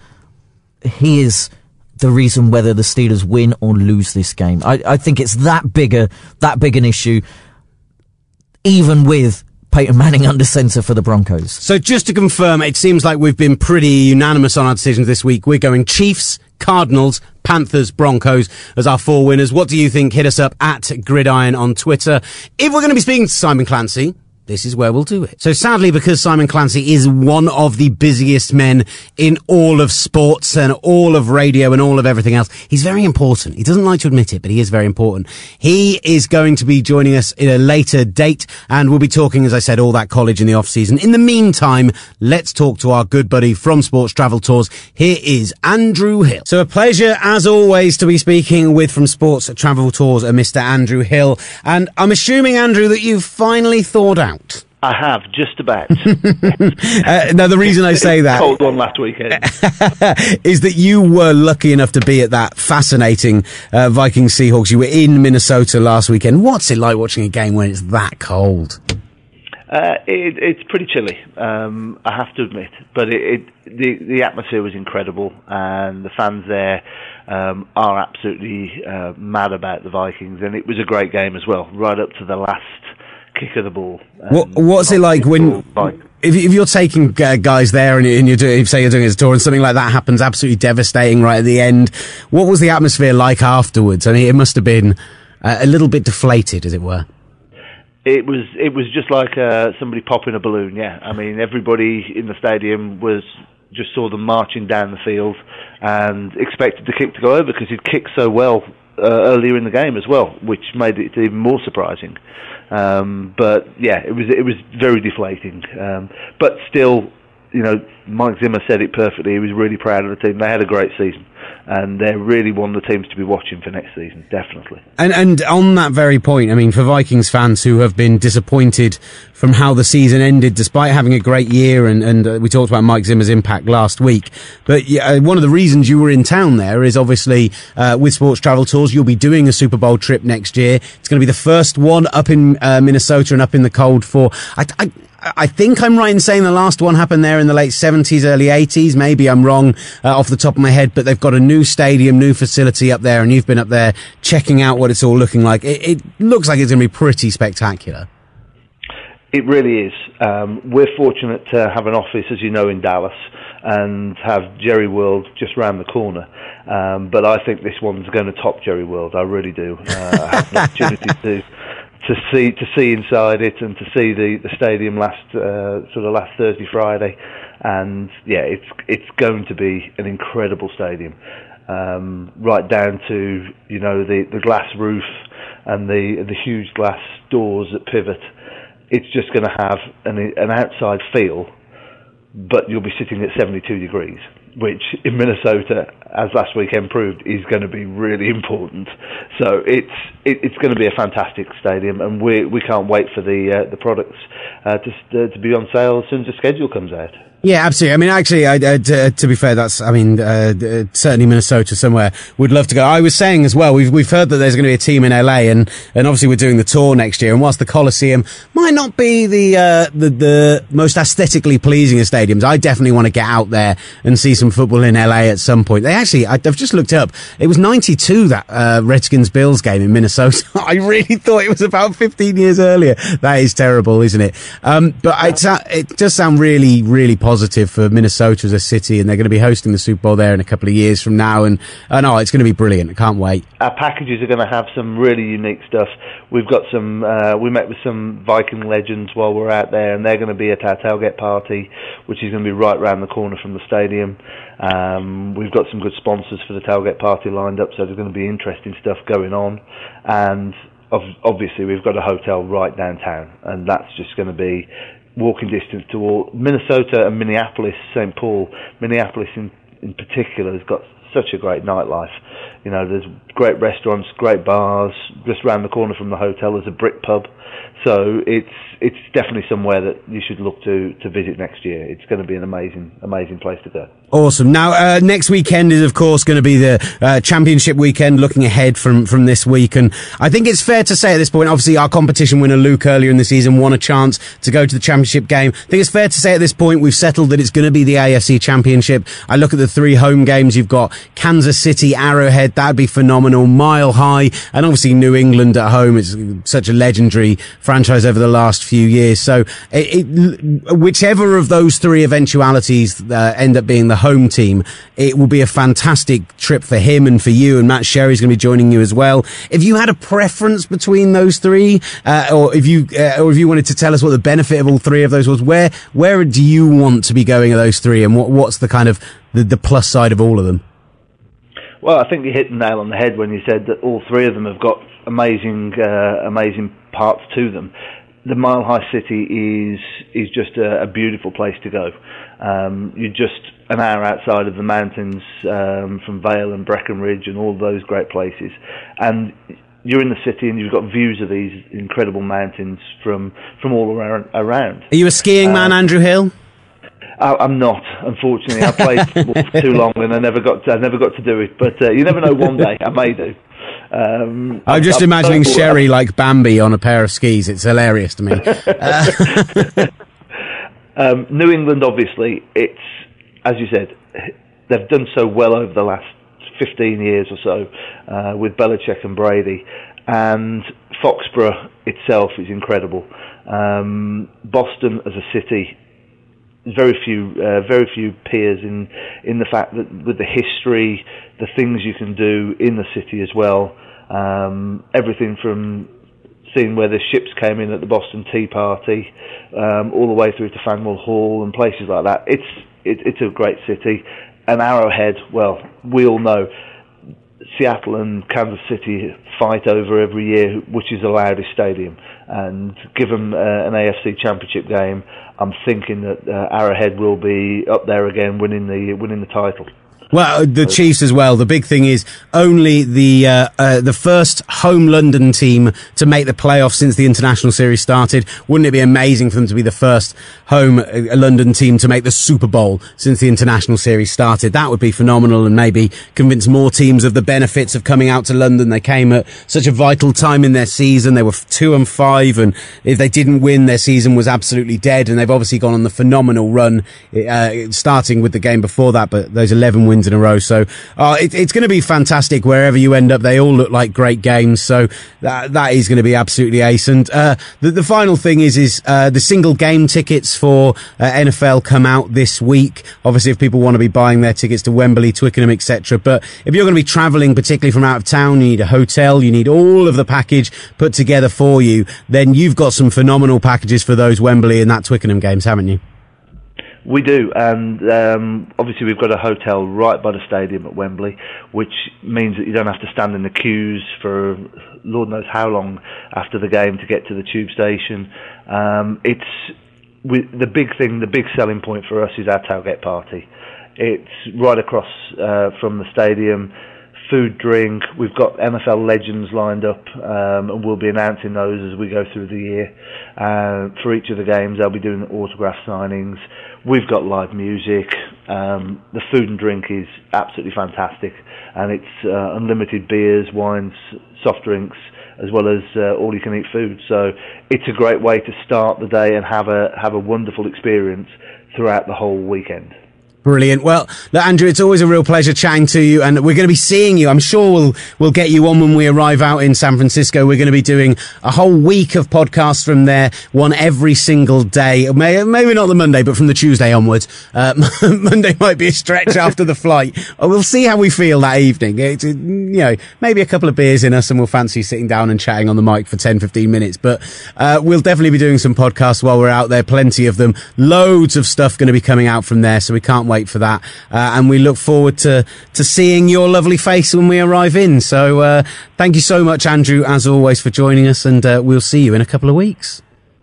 he is the reason whether the Steelers win or lose this game. I, I think it's that bigger, that big an issue, even with Peyton Manning under centre for the Broncos. So just to confirm, it seems like we've been pretty unanimous on our decisions this week. We're going Chiefs, Cardinals, Panthers, Broncos as our four winners. What do you think? Hit us up at Gridiron on Twitter. If we're going to be speaking to Simon Clancy, this is where we'll do it. So sadly, because Simon Clancy is one of the busiest men in all of sports and all of radio and all of everything else, he's very important. He doesn't like to admit it, but he is very important. He is going to be joining us in a later date, and we'll be talking, as I said, all that college in the off season. In the meantime, let's talk to our good buddy from Sports Travel Tours. Here is Andrew Hill. So a pleasure, as always, to be speaking with from Sports Travel Tours, uh, Mister Andrew Hill. And I'm assuming, Andrew, that you've finally thawed out. I have, just about. uh, now, the reason I say that... Cold one last weekend. is that you were lucky enough to be at that fascinating uh, Vikings-Seahawks. You were in Minnesota last weekend. What's it like watching a game when it's that cold? Uh, it, it's pretty chilly, um, I have to admit. But it, it, the, the atmosphere was incredible, and the fans there um, are absolutely uh, mad about the Vikings. And it was a great game as well, right up to the last kick of the ball. What What's it like when, if, if you're taking uh, guys there and, and you're doing, say you're doing a tour and something like that happens, absolutely devastating right at the end? What was the atmosphere like afterwards? I mean, it must have been uh, a little bit deflated, as it were. It was. It was just like uh, somebody popping a balloon. Yeah, I mean, everybody in the stadium was just saw them marching down the field and expected the kick to go over because he'd kicked so well uh, earlier in the game as well, which made it even more surprising. Um, but yeah, it was it was very deflating. Um, but still, you know, Mike Zimmer said it perfectly. He was really proud of the team. They had a great season, and they're really one of the teams to be watching for next season, definitely. And and on that very point, I mean, for Vikings fans who have been disappointed from how the season ended, despite having a great year, and, and uh, we talked about Mike Zimmer's impact last week, but uh, one of the reasons you were in town there is obviously uh, with Sports Travel Tours, you'll be doing a Super Bowl trip next year. It's going to be the first one up in uh, Minnesota and up in the cold for... I, I, I think I'm right in saying the last one happened there in the late seventies, early eighties. Maybe I'm wrong uh, off the top of my head, but they've got a new stadium, new facility up there, and you've been up there checking out what it's all looking like. It, it looks like it's going to be pretty spectacular. It really is. Um, we're fortunate to have an office, as you know, in Dallas, and have Jerry World just round the corner. Um, but I think this one's going to top Jerry World. I really do. Uh, I have an opportunity to to see to see inside it and to see the, the stadium last uh, sort of last Thursday, Friday, and yeah, it's it's going to be an incredible stadium. Um, right down to you know the, the glass roof and the the huge glass doors that pivot. It's just going to have an an outside feel, but you'll be sitting at seventy-two degrees, which in Minnesota, as last weekend proved, is going to be really important. So it's it, it's going to be a fantastic stadium, and we we can't wait for the uh, the products uh, to uh, to be on sale as soon as the schedule comes out. Yeah, absolutely. I mean, actually, I, uh, to, to be fair, that's, I mean, uh, uh, certainly Minnesota somewhere would love to go. I was saying as well, we've, we've heard that there's going to be a team in L A and, and obviously we're doing the tour next year. And whilst the Coliseum might not be the, uh, the, the most aesthetically pleasing of stadiums, I definitely want to get out there and see some football in L A at some point. They actually, I, I've just looked up, it was ninety-two, that, uh, Redskins-Bills game in Minnesota. I really thought it was about fifteen years earlier. That is terrible, isn't it? Um, but it, it does sound really, really positive. Positive for Minnesota as a city, and they're going to be hosting the Super Bowl there in a couple of years from now, and I know it's going to be brilliant. I can't wait. Our packages are going to have some really unique stuff. We've got some, uh, we met with some Viking legends while we're out there, and they're going to be at our tailgate party, which is going to be right round the corner from the stadium. Um, we've got some good sponsors for the tailgate party lined up, so there's going to be interesting stuff going on, and obviously we've got a hotel right downtown, and that's just going to be walking distance to all. Minnesota and Minneapolis, Saint Paul, Minneapolis in, in particular has got such a great nightlife. You know, there's great restaurants, great bars. Just round the corner from the hotel there's a brick pub. So it's it's definitely somewhere that you should look to to visit next year. It's going to be an amazing amazing place to go. Awesome. Now, uh, next weekend is, of course, going to be the uh, championship weekend, looking ahead from, from this week. And I think it's fair to say at this point, obviously, our competition winner, Luke, earlier in the season, won a chance to go to the championship game. I think it's fair to say at this point, we've settled that it's going to be the A F C Championship. I look at the three home games. You've got Kansas City, Arrowhead. That'd be phenomenal. Mile High. And obviously, New England at home. It's such a legendary franchise over the last few years. So it, it, whichever of those three eventualities uh, end up being the home team, it will be a fantastic trip for him and for you, and Matt Sherry's going to be joining you as well. If you had a preference between those three, uh, or if you uh, or if you wanted to tell us what the benefit of all three of those was, where where do you want to be going of those three, and what what's the kind of the, the plus side of all of them? Well, I think you hit the nail on the head when you said that all three of them have got amazing uh, amazing parts to them. The Mile High City is is just a, a beautiful place to go. Um, you're just an hour outside of the mountains um, from Vale and Breckenridge and all those great places, and you're in the city and you've got views of these incredible mountains from from all around. around. Are you a skiing uh, man, Andrew Hill? I, I'm not, unfortunately. I played football for too long and I never got to, I never got to do it. But uh, you never know. One day I may do. Um, I'm just I'm, imagining I'm, Sherry like Bambi on a pair of skis. It's hilarious to me. Uh. um, New England, obviously, it's, as you said, they've done so well over the last fifteen years or so uh, with Belichick and Brady. And Foxborough itself is incredible. Um, Boston as a city, very few, uh, very few peers in in the fact that with the history, the things you can do in the city as well. Um, everything from seeing where the ships came in at the Boston Tea Party, um, all the way through to Faneuil Hall and places like that. It's it, it's a great city. And Arrowhead, well, we all know Seattle and Kansas City fight over every year, which is the loudest stadium. And given uh, an A F C Championship game, I'm thinking that uh, Arrowhead will be up there again, winning the winning the title. Well, the Chiefs as well. The big thing is only the uh, uh, the first home London team to make the playoffs since the international series started. Wouldn't it be amazing for them to be the first home uh, London team to make the Super Bowl since the international series started? That would be phenomenal, and maybe convince more teams of the benefits of coming out to London. They came at such a vital time in their season. They were two and five, and if they didn't win, their season was absolutely dead. And they've obviously gone on the phenomenal run, uh, starting with the game before that, but those eleven wins in a row. So uh, it, it's going to be fantastic wherever you end up. They all look like great games. So that that is going to be absolutely ace. And uh, the, the final thing is is uh, the single game tickets for uh, N F L come out this week. Obviously, if people want to be buying their tickets to Wembley, Twickenham, et cetera. But if you're going to be travelling, particularly from out of town, you need a hotel, you need all of the package put together for you. Then you've got some phenomenal packages for those Wembley and that Twickenham games, haven't you? We do, and um, obviously we've got a hotel right by the stadium at Wembley, which means that you don't have to stand in the queues for Lord knows how long after the game to get to the tube station. Um, it's we, the big thing, the big selling point for us is our tailgate party. It's right across uh, from the stadium. Food, drink. We've got N F L legends lined up, um, and we'll be announcing those as we go through the year. Uh, for each of the games, they'll be doing autograph signings. We've got live music. Um, the food and drink is absolutely fantastic, and it's uh, unlimited beers, wines, soft drinks, as well as uh, all-you-can-eat food. So it's a great way to start the day and have a have a wonderful experience throughout the whole weekend. Brilliant. Well, look, Andrew, it's always a real pleasure chatting to you, and we're going to be seeing you. I'm sure we'll we'll get you on when we arrive out in San Francisco. We're going to be doing a whole week of podcasts from there, one every single day. Maybe not the Monday, but from the Tuesday onwards. Uh, Monday might be a stretch after the flight. We'll see how we feel that evening. It's, you know, maybe a couple of beers in us, and we'll fancy sitting down and chatting on the mic for ten, fifteen minutes. But uh, we'll definitely be doing some podcasts while we're out there. Plenty of them. Loads of stuff going to be coming out from there, so we can't wait for that, uh, and we look forward to to seeing your lovely face when we arrive in. So uh, thank you so much, Andrew, as always, for joining us, and uh, we'll see you in a couple of weeks.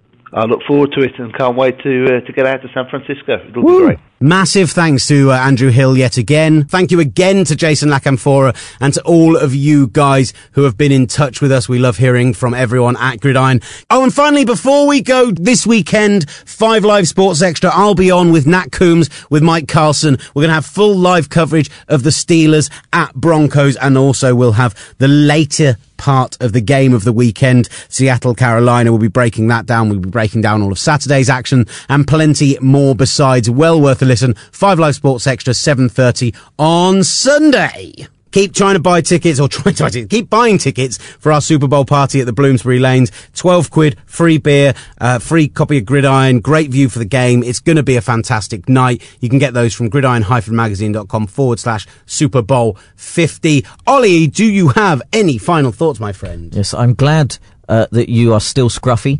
I look forward to it and can't wait to uh, to get out to San Francisco. It'll Woo. be great. Massive thanks to uh, Andrew Hill yet again. Thank you again to Jason LaCamfora and to all of you guys who have been in touch with us. We love hearing from everyone at Gridiron. Oh, and finally, before we go this weekend, Five Live Sports Extra, I'll be on with Nat Coombs, with Mike Carlson. We're going to have full live coverage of the Steelers at Broncos, and also we'll have the later part of the game of the weekend, Seattle, Carolina. We'll be breaking that down. We'll be breaking down all of Saturday's action and plenty more besides. Well worth a listen. Five Live Sports Extra, seven thirty on Sunday. Keep trying to buy tickets, or try to buy tickets. Keep buying tickets for our Super Bowl party at the Bloomsbury Lanes. twelve quid, free beer, uh, free copy of Gridiron, great view for the game. It's going to be a fantastic night. You can get those from gridiron-magazine.com forward slash Super Bowl 50. Ollie, do you have any final thoughts, my friend? Yes, I'm glad uh, that you are still scruffy.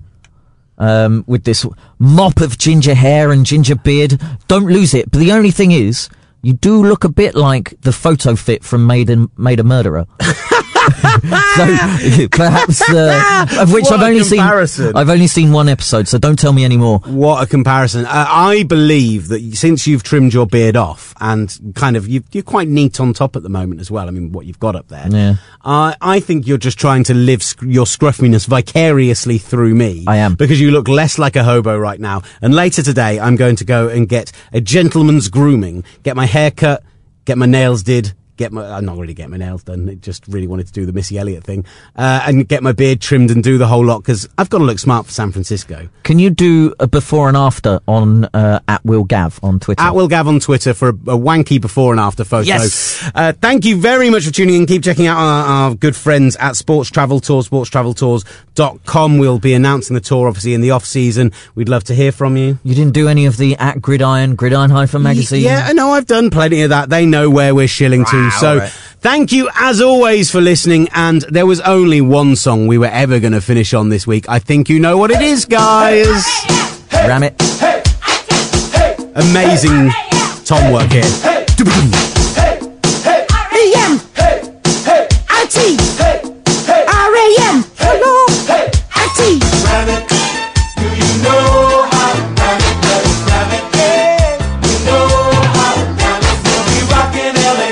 Um, with this mop of ginger hair and ginger beard. Don't lose it. But the only thing is, you do look a bit like the photo fit from Made a, Made a Murderer. So perhaps uh, of which what I've only comparison. seen I've only seen one episode, so don't tell me any more. What a comparison. uh, I believe that since you've trimmed your beard off and kind of you, you're quite neat on top at the moment as well, I mean what you've got up there, yeah. uh, I think you're just trying to live sc- your scruffiness vicariously through me. I am, because you look less like a hobo right now. And later today I'm going to go and get a gentleman's grooming, get my hair cut, get my nails did, get my, I'm not really getting my nails done, I just really wanted to do the Missy Elliott thing, uh, and get my beard trimmed and do the whole lot, because I've got to look smart for San Francisco. Can you do a before and after on uh, at Will Gav on Twitter? At Will Gav on Twitter for a, a wanky before and after photo. Yes. Uh, thank you very much for tuning in. Keep checking out our, our good friends at Sports Travel Tours, sports travel tours dot com. We'll be announcing the tour, obviously, in the off season. We'd love to hear from you. You didn't do any of the at Gridiron, Gridiron-magazine? Yeah, I know, I've done plenty of that. They know where we're shilling wow, to. So right. Thank you, as always, for listening. And there was only one song we were ever going to finish on this week. I think you know what it is, guys. Ram it. Amazing Tom work here. A M I T R A M Hello I T Ram it. Do you know how to ram it? Ram it. You know how to ram it. We'll be rocking L A.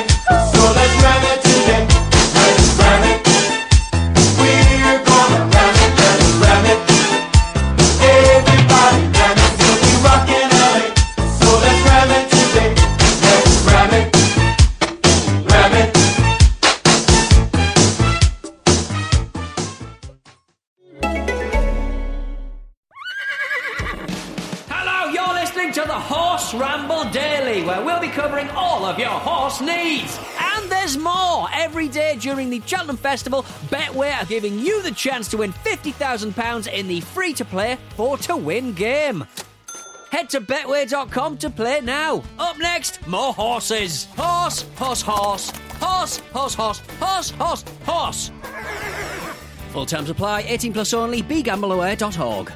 to the Horse Ramble Daily, where we'll be covering all of your horse needs. And there's more! Every day during the Cheltenham Festival, Betway are giving you the chance to win fifty thousand pounds in the free-to-play four to win game. Head to betway dot com to play now. Up next, more horses. Horse, horse, horse. Horse, horse, horse, horse, horse, horse. Full terms apply, eighteen plus only, be gamble aware dot org.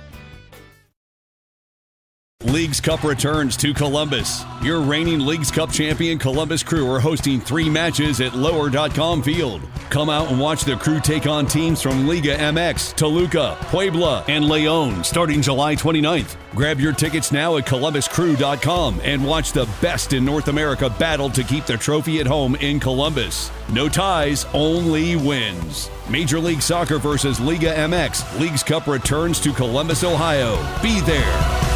Leagues Cup returns to Columbus. Your reigning Leagues Cup champion Columbus Crew are hosting three matches at lower dot com field. Come out and watch the Crew take on teams from Liga M X, Toluca, Puebla, and Leon starting July twenty-ninth. Grab your tickets now at columbus crew dot com and watch the best in North America battle to keep the trophy at home in Columbus. No ties, only wins. Major League Soccer versus Liga M X. Leagues Cup returns to Columbus, Ohio. Be there.